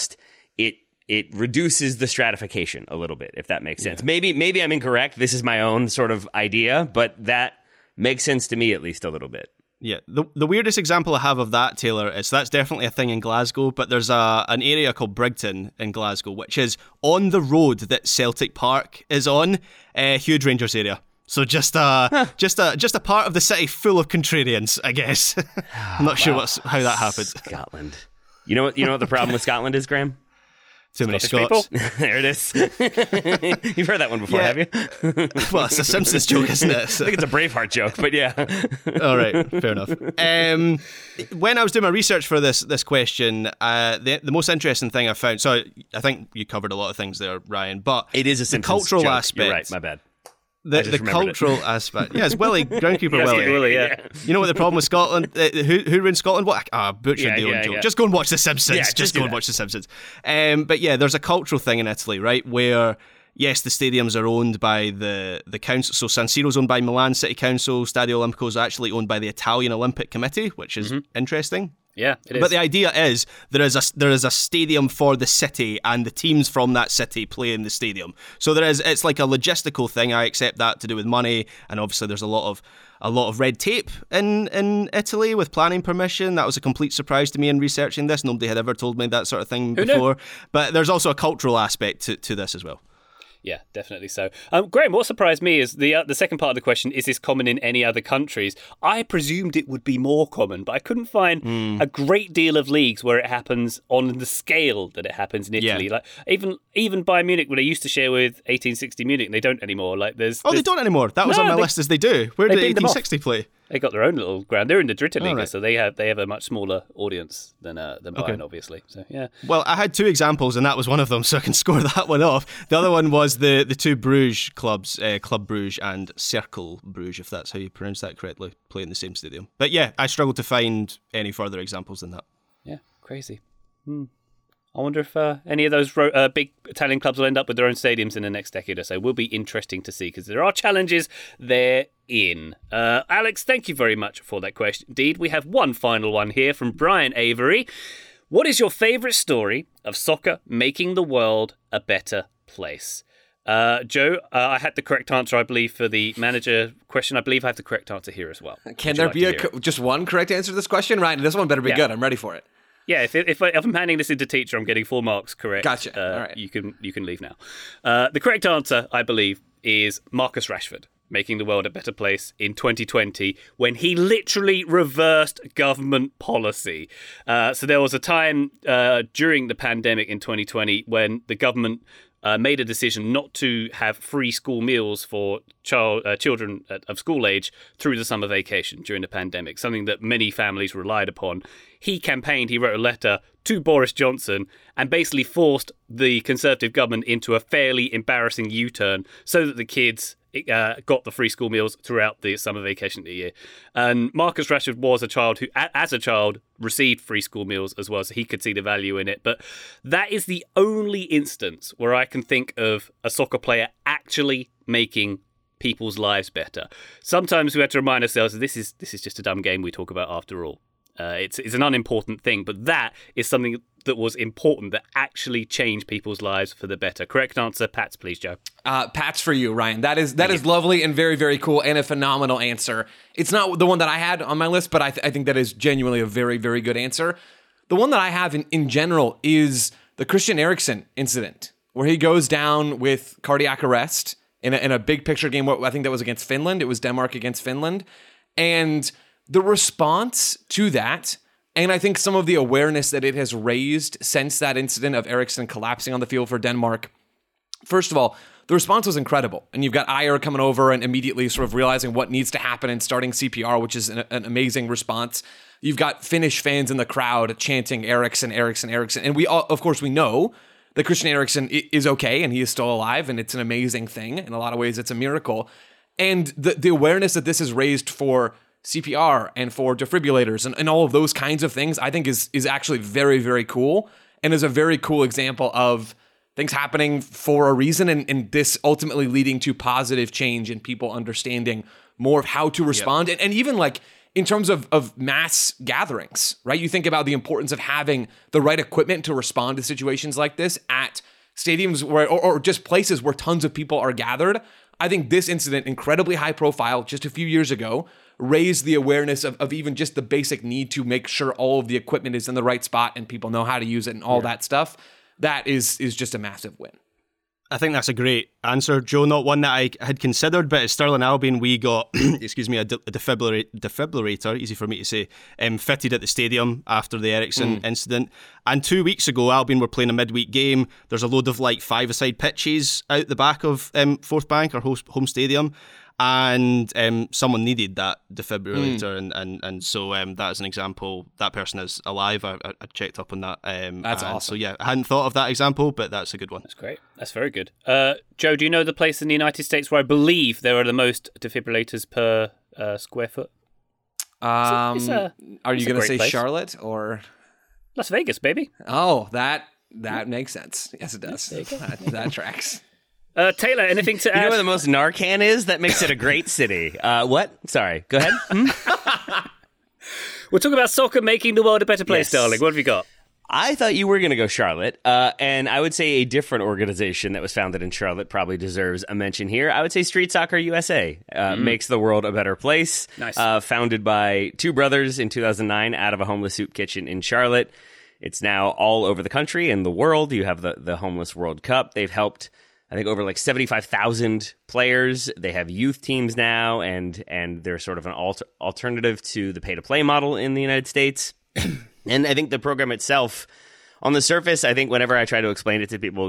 it reduces the stratification a little bit, if that makes sense. Maybe I'm incorrect. This is my own sort of idea, but that makes sense to me at least a little bit. Yeah, the weirdest example I have of that, Taylor, is that's definitely a thing in Glasgow, but there's an area called Brigton in Glasgow, which is on the road that Celtic Park is on, huge Rangers area. So just a part of the city full of contrarians, I guess. I'm not sure how that happened. Scotland. You know what the problem with Scotland is, Graham? Too many Scots. There it is. You've heard that one before, have you? Well, it's a Simpsons joke, isn't it? I think it's a Braveheart joke, but yeah. All right, fair enough. When I was doing my research for this question, the most interesting thing I found, so I think you covered a lot of things there, Ryan, but it is a Simpsons cultural joke. aspect. You're right, my bad. The cultural aspect. Yeah, it's Willie, groundkeeper Willie. Yeah. You know what the problem with Scotland? Who runs Scotland? What? Butchered the own joke. Just go and watch The Simpsons. Yeah, just go and watch The Simpsons. But yeah, there's a cultural thing in Italy, right? Where, yes, the stadiums are owned by the council. So San Siro's owned by Milan City Council. Stadio Olimpico is actually owned by the Italian Olympic Committee, which is interesting. Yeah, it is. But the idea is there is a stadium for the city, and the teams from that city play in the stadium. So it's like a logistical thing. I accept that to do with money, and obviously there's a lot of red tape in Italy with planning permission. That was a complete surprise to me in researching this. Nobody had ever told me that sort of thing before. But there's also a cultural aspect to this as well. Yeah, definitely so. Graham, what surprised me is the second part of the question, is this common in any other countries? I presumed it would be more common, but I couldn't find a great deal of leagues where it happens on the scale that it happens in Italy. Yeah. Like even Bayern Munich, where they used to share with 1860 Munich, they don't anymore. Like they don't anymore. That was on my list as they do. Where did 1860 play? They got their own little ground. They're in the Dritte Liga, right. so they have a much smaller audience than Bayern, obviously. So yeah. Well, I had 2 examples, and that was one of them, so I can score that one off. The other one was the 2 Bruges clubs, Club Bruges and Cercle Bruges, if that's how you pronounce that correctly, play in the same stadium. But yeah, I struggled to find any further examples than that. Yeah, crazy. I wonder if any of those big Italian clubs will end up with their own stadiums in the next decade or so. Will be interesting to see because there are challenges therein. Alex, thank you very much for that question. Indeed, we have one final one here from Brian Avery. What is your favourite story of soccer making the world a better place? Joe, I had the correct answer, I believe, for the manager question. I believe I have the correct answer here as well. Can there be just one correct answer to this question? Ryan, this one better be good. I'm ready for it. Yeah, if I'm handing this into teacher, I'm getting full marks correct. Gotcha. All right. You can leave now. The correct answer, I believe, is Marcus Rashford making the world a better place in 2020 when he literally reversed government policy. So there was a time during the pandemic in 2020 when the government made a decision not to have free school meals for children of school age through the summer vacation during the pandemic, something that many families relied upon. He campaigned, he wrote a letter to Boris Johnson and basically forced the Conservative government into a fairly embarrassing U-turn so that the kids got the free school meals throughout the summer vacation of the year. And Marcus Rashford was a child who, as a child, received free school meals as well, so he could see the value in it. But that is the only instance where I can think of a soccer player actually making people's lives better. Sometimes we have to remind ourselves that this is just a dumb game we talk about after all. It's an unimportant thing, but that is something that was important that actually changed people's lives for the better. Correct answer, Pats, please, Joe. Pats for you, Ryan. That is lovely and very, very cool and a phenomenal answer. It's not the one that I had on my list, but I think that is genuinely a very, very good answer. The one that I have in general is the Christian Eriksen incident, where he goes down with cardiac arrest in a big picture game. I think that was against Finland. It was Denmark against Finland. And the response to that, and I think some of the awareness that it has raised since that incident of Eriksen collapsing on the field for Denmark. First of all, the response was incredible. And you've got Ayer coming over and immediately sort of realizing what needs to happen and starting CPR, which is an amazing response. You've got Finnish fans in the crowd chanting Eriksen, Eriksen, Eriksen. And we all, of course, we know that Christian Eriksen is okay and he is still alive. And it's an amazing thing. In a lot of ways, it's a miracle. And the awareness that this has raised for CPR and for defibrillators and all of those kinds of things, I think is actually very, very cool and is a very cool example of things happening for a reason and this ultimately leading to positive change and people understanding more of how to respond. Yep. And even like in terms of mass gatherings, right? You think about the importance of having the right equipment to respond to situations like this at stadiums where, or just places where tons of people are gathered. I think this incident, incredibly high profile just a few years ago, raised the awareness of even just the basic need to make sure all of the equipment is in the right spot and people know how to use it and all that stuff. That is just a massive win. I think that's a great answer, Joe. Not one that I had considered, but at Stirling Albion, we got, a defibrillator, easy for me to say, fitted at the stadium after the Eriksen incident. And 2 weeks ago, Albion were playing a midweek game. There's a load of like 5-a-side pitches out the back of Forth Bank, our home stadium. And someone needed that defibrillator, and so that is an example. That person is alive. I checked up on that. That's awesome. So yeah, I hadn't thought of that example, but that's a good one. That's great. That's very good. Joe, do you know the place in the United States where I believe there are the most defibrillators per square foot? Are you going to say place. Charlotte or Las Vegas, baby? Oh, that makes sense. Yes, it does. That tracks. Taylor, anything to add? You know where the most Narcan is? That makes it a great city. What? Sorry, go ahead. We're talking about soccer making the world a better place, Yes. darling. What have you got? I thought you were going to go Charlotte, and I would say a different organization that was founded in Charlotte probably deserves a mention here. I would say Street Soccer USA makes the world a better place. Nice. Founded by two brothers in 2009 out of a homeless soup kitchen in Charlotte. It's now all over the country and the world. You have the Homeless World Cup. They've helped, I think, over like 75,000 players. They have youth teams now, and they're sort of an alternative to the pay-to-play model in the United States. And I think the program itself, on the surface, I think whenever I try to explain it to people,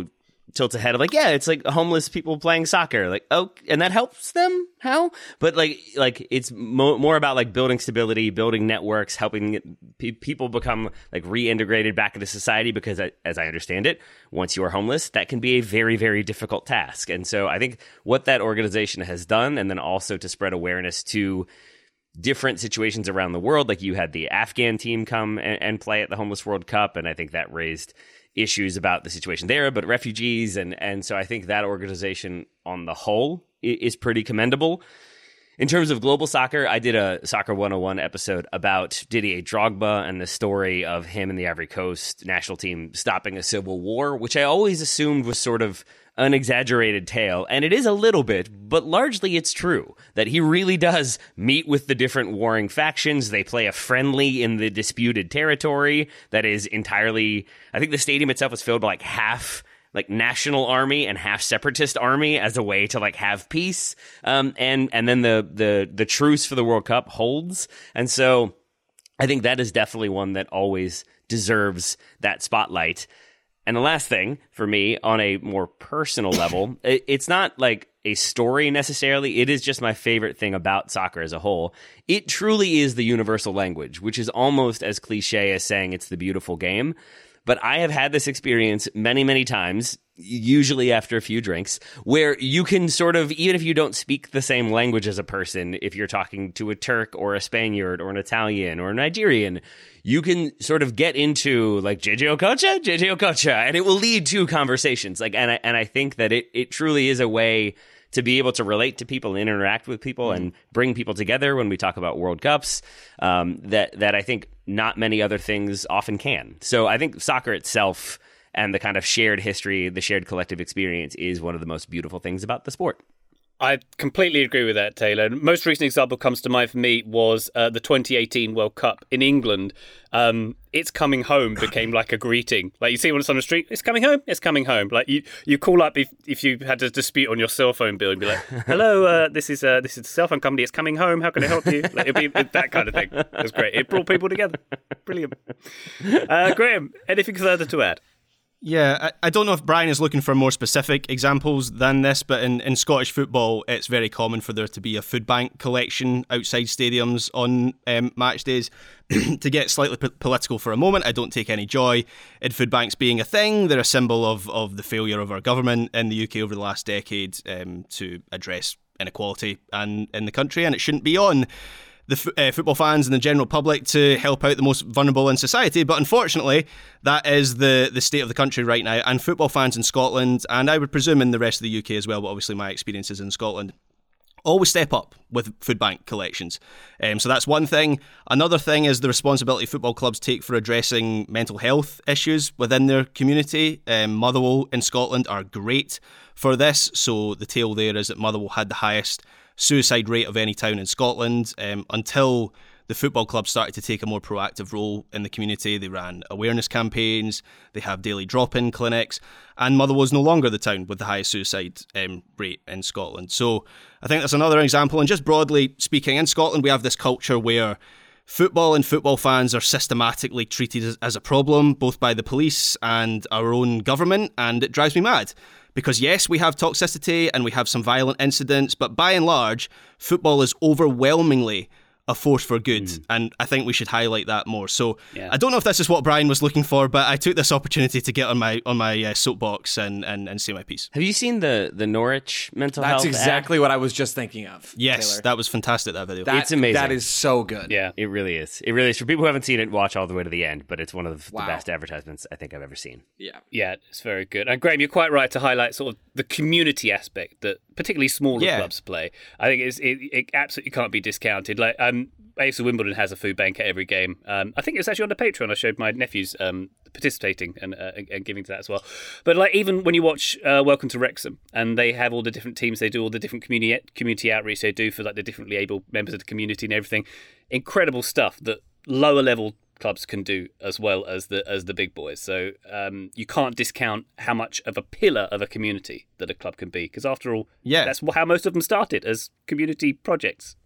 tilts ahead of like, yeah, it's like homeless people playing soccer, like, oh, and that helps them. How? But like it's more about like building stability, building networks, helping people become like reintegrated back into society. Because as I understand it, once you are homeless, that can be a very, very difficult task. And so I think what that organization has done, and then also to spread awareness to different situations around the world, like you had the Afghan team come and play at the Homeless World Cup, and I think that raised issues about the situation there, but refugees. And so I think that organization on the whole is pretty commendable. In terms of global soccer, I did a Soccer 101 episode about Didier Drogba and the story of him and the Ivory Coast national team stopping a civil war, which I always assumed was sort of an exaggerated tale, and it is a little bit, but largely it's true that he really does meet with the different warring factions. They play a friendly in the disputed territory that is entirely, I think the stadium itself was filled by like half like national army and half separatist army as a way to like have peace. And then the truce for the World Cup holds. And so I think that is definitely one that always deserves that spotlight. And the last thing for me, on a more personal level, it's not like a story necessarily. It is just my favorite thing about soccer as a whole. It truly is the universal language, which is almost as cliche as saying it's the beautiful game. But I have had this experience many, many times, usually after a few drinks, where you can sort of, even if you don't speak the same language as a person, if you're talking to a Turk or a Spaniard or an Italian or a Nigerian, you can sort of get into like JJ Okocha, and it will lead to conversations. Like, and I think that it truly is a way to be able to relate to people and interact with people and bring people together when we talk about World Cups, that I think not many other things often can. So I think soccer itself and the kind of shared history, the shared collective experience is one of the most beautiful things about the sport. I completely agree with that, Taylor. Most recent example comes to mind for me was the 2018 World Cup in England. It's coming home became like a greeting. Like you see when it's on the street, it's coming home, it's coming home. Like you call up if you had a dispute on your cell phone bill and be like, hello, this is the cell phone company, it's coming home, how can I help you? Like, it'd be that kind of thing. It was great. It brought people together. Brilliant. Graham, anything further to add? Yeah, I don't know if Brian is looking for more specific examples than this, but in Scottish football, it's very common for there to be a food bank collection outside stadiums on match days. To get slightly political for a moment, I don't take any joy in food banks being a thing. They're a symbol of the failure of our government in the UK over the last decade to address inequality in the country, and it shouldn't be on the football fans and the general public to help out the most vulnerable in society. But unfortunately, that is the state of the country right now. And football fans in Scotland, and I would presume in the rest of the UK as well, but obviously my experience is in Scotland, always step up with food bank collections. So that's one thing. Another thing is the responsibility football clubs take for addressing mental health issues within their community. Motherwell in Scotland are great for this. So the tale there is that Motherwell had the highest suicide rate of any town in Scotland until the football club started to take a more proactive role in the community. They ran awareness campaigns, they have daily drop-in clinics, and Motherwell was no longer the town with the highest suicide rate in Scotland. So I think that's another example. And just broadly speaking, in Scotland we have this culture where football and football fans are systematically treated as a problem, both by the police and our own government, and it drives me mad. Because yes, we have toxicity and we have some violent incidents, but by and large, football is overwhelmingly a force for good, and I think we should highlight that more. So I don't know if this is what Brian was looking for, but I took this opportunity to get on my soapbox and say my piece. Have you seen the Norwich mental health? That's exactly what I was just thinking of. Yes, Taylor. That was fantastic, that video. It's amazing. That is so good. Yeah, it really is. It really is. For people who haven't seen it, watch all the way to the end, but it's one of the best advertisements I think I've ever seen. Yeah, it's very good. And Graham, you're quite right to highlight sort of the community aspect that particularly smaller clubs play. I think it absolutely can't be discounted. Like AFC Wimbledon has a food bank at every game. I think it was actually on the Patreon. I showed my nephews participating and giving to that as well. But like even when you watch Welcome to Wrexham, and they have all the different teams, they do all the different community outreach they do for like the differently able members of the community and everything. Incredible stuff that lower level clubs can do as well as the big boys. So you can't discount how much of a pillar of a community that a club can be, because after all, that's how most of them started, as community projects.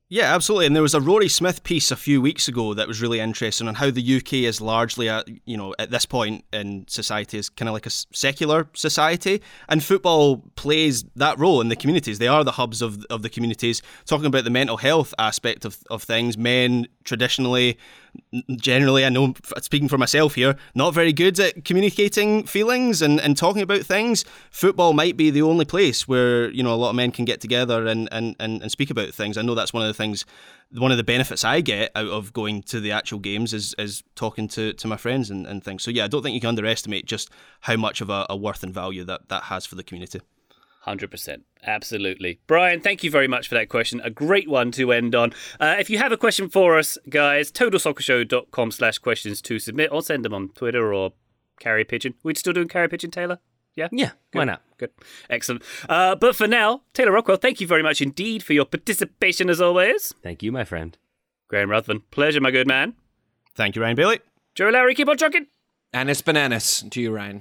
Yeah, absolutely. And there was a Rory Smith piece a few weeks ago that was really interesting on how the UK is largely, at this point in society, is kind of like a secular society, and football plays that role in the communities. They are the hubs of the communities. Talking about the mental health aspect of things, men traditionally, generally, I know, speaking for myself here, not very good at communicating feelings and talking about things. Football might be the only place where, a lot of men can get together and speak about things. I know that's one of the benefits I get out of going to the actual games is talking to my friends and things. So yeah, I don't think you can underestimate just how much of a worth and value that has for the community. 100%. Absolutely. Brian, thank you very much for that question. A great one to end on. If you have a question for us, guys, totalsoccershow.com/questions to submit, or send them on Twitter or Carrier Pigeon. We're still doing Carrier Pigeon, Taylor? Yeah? Yeah, Good. Why not? Good. Excellent. But for now, Taylor Rockwell, thank you very much indeed for your participation as always. Thank you, my friend. Graham Ruthven, pleasure, my good man. Thank you, Ryan Bailey. Joe Lowry, keep on trucking. Anis bananas to you, Ryan.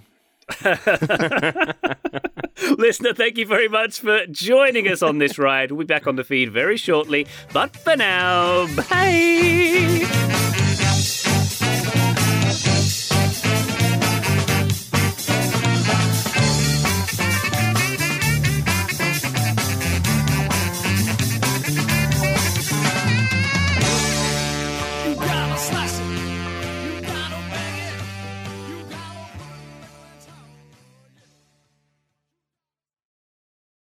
Listener, thank you very much for joining us on this ride. We'll be back on the feed very shortly. But for now, bye! You gotta slice it.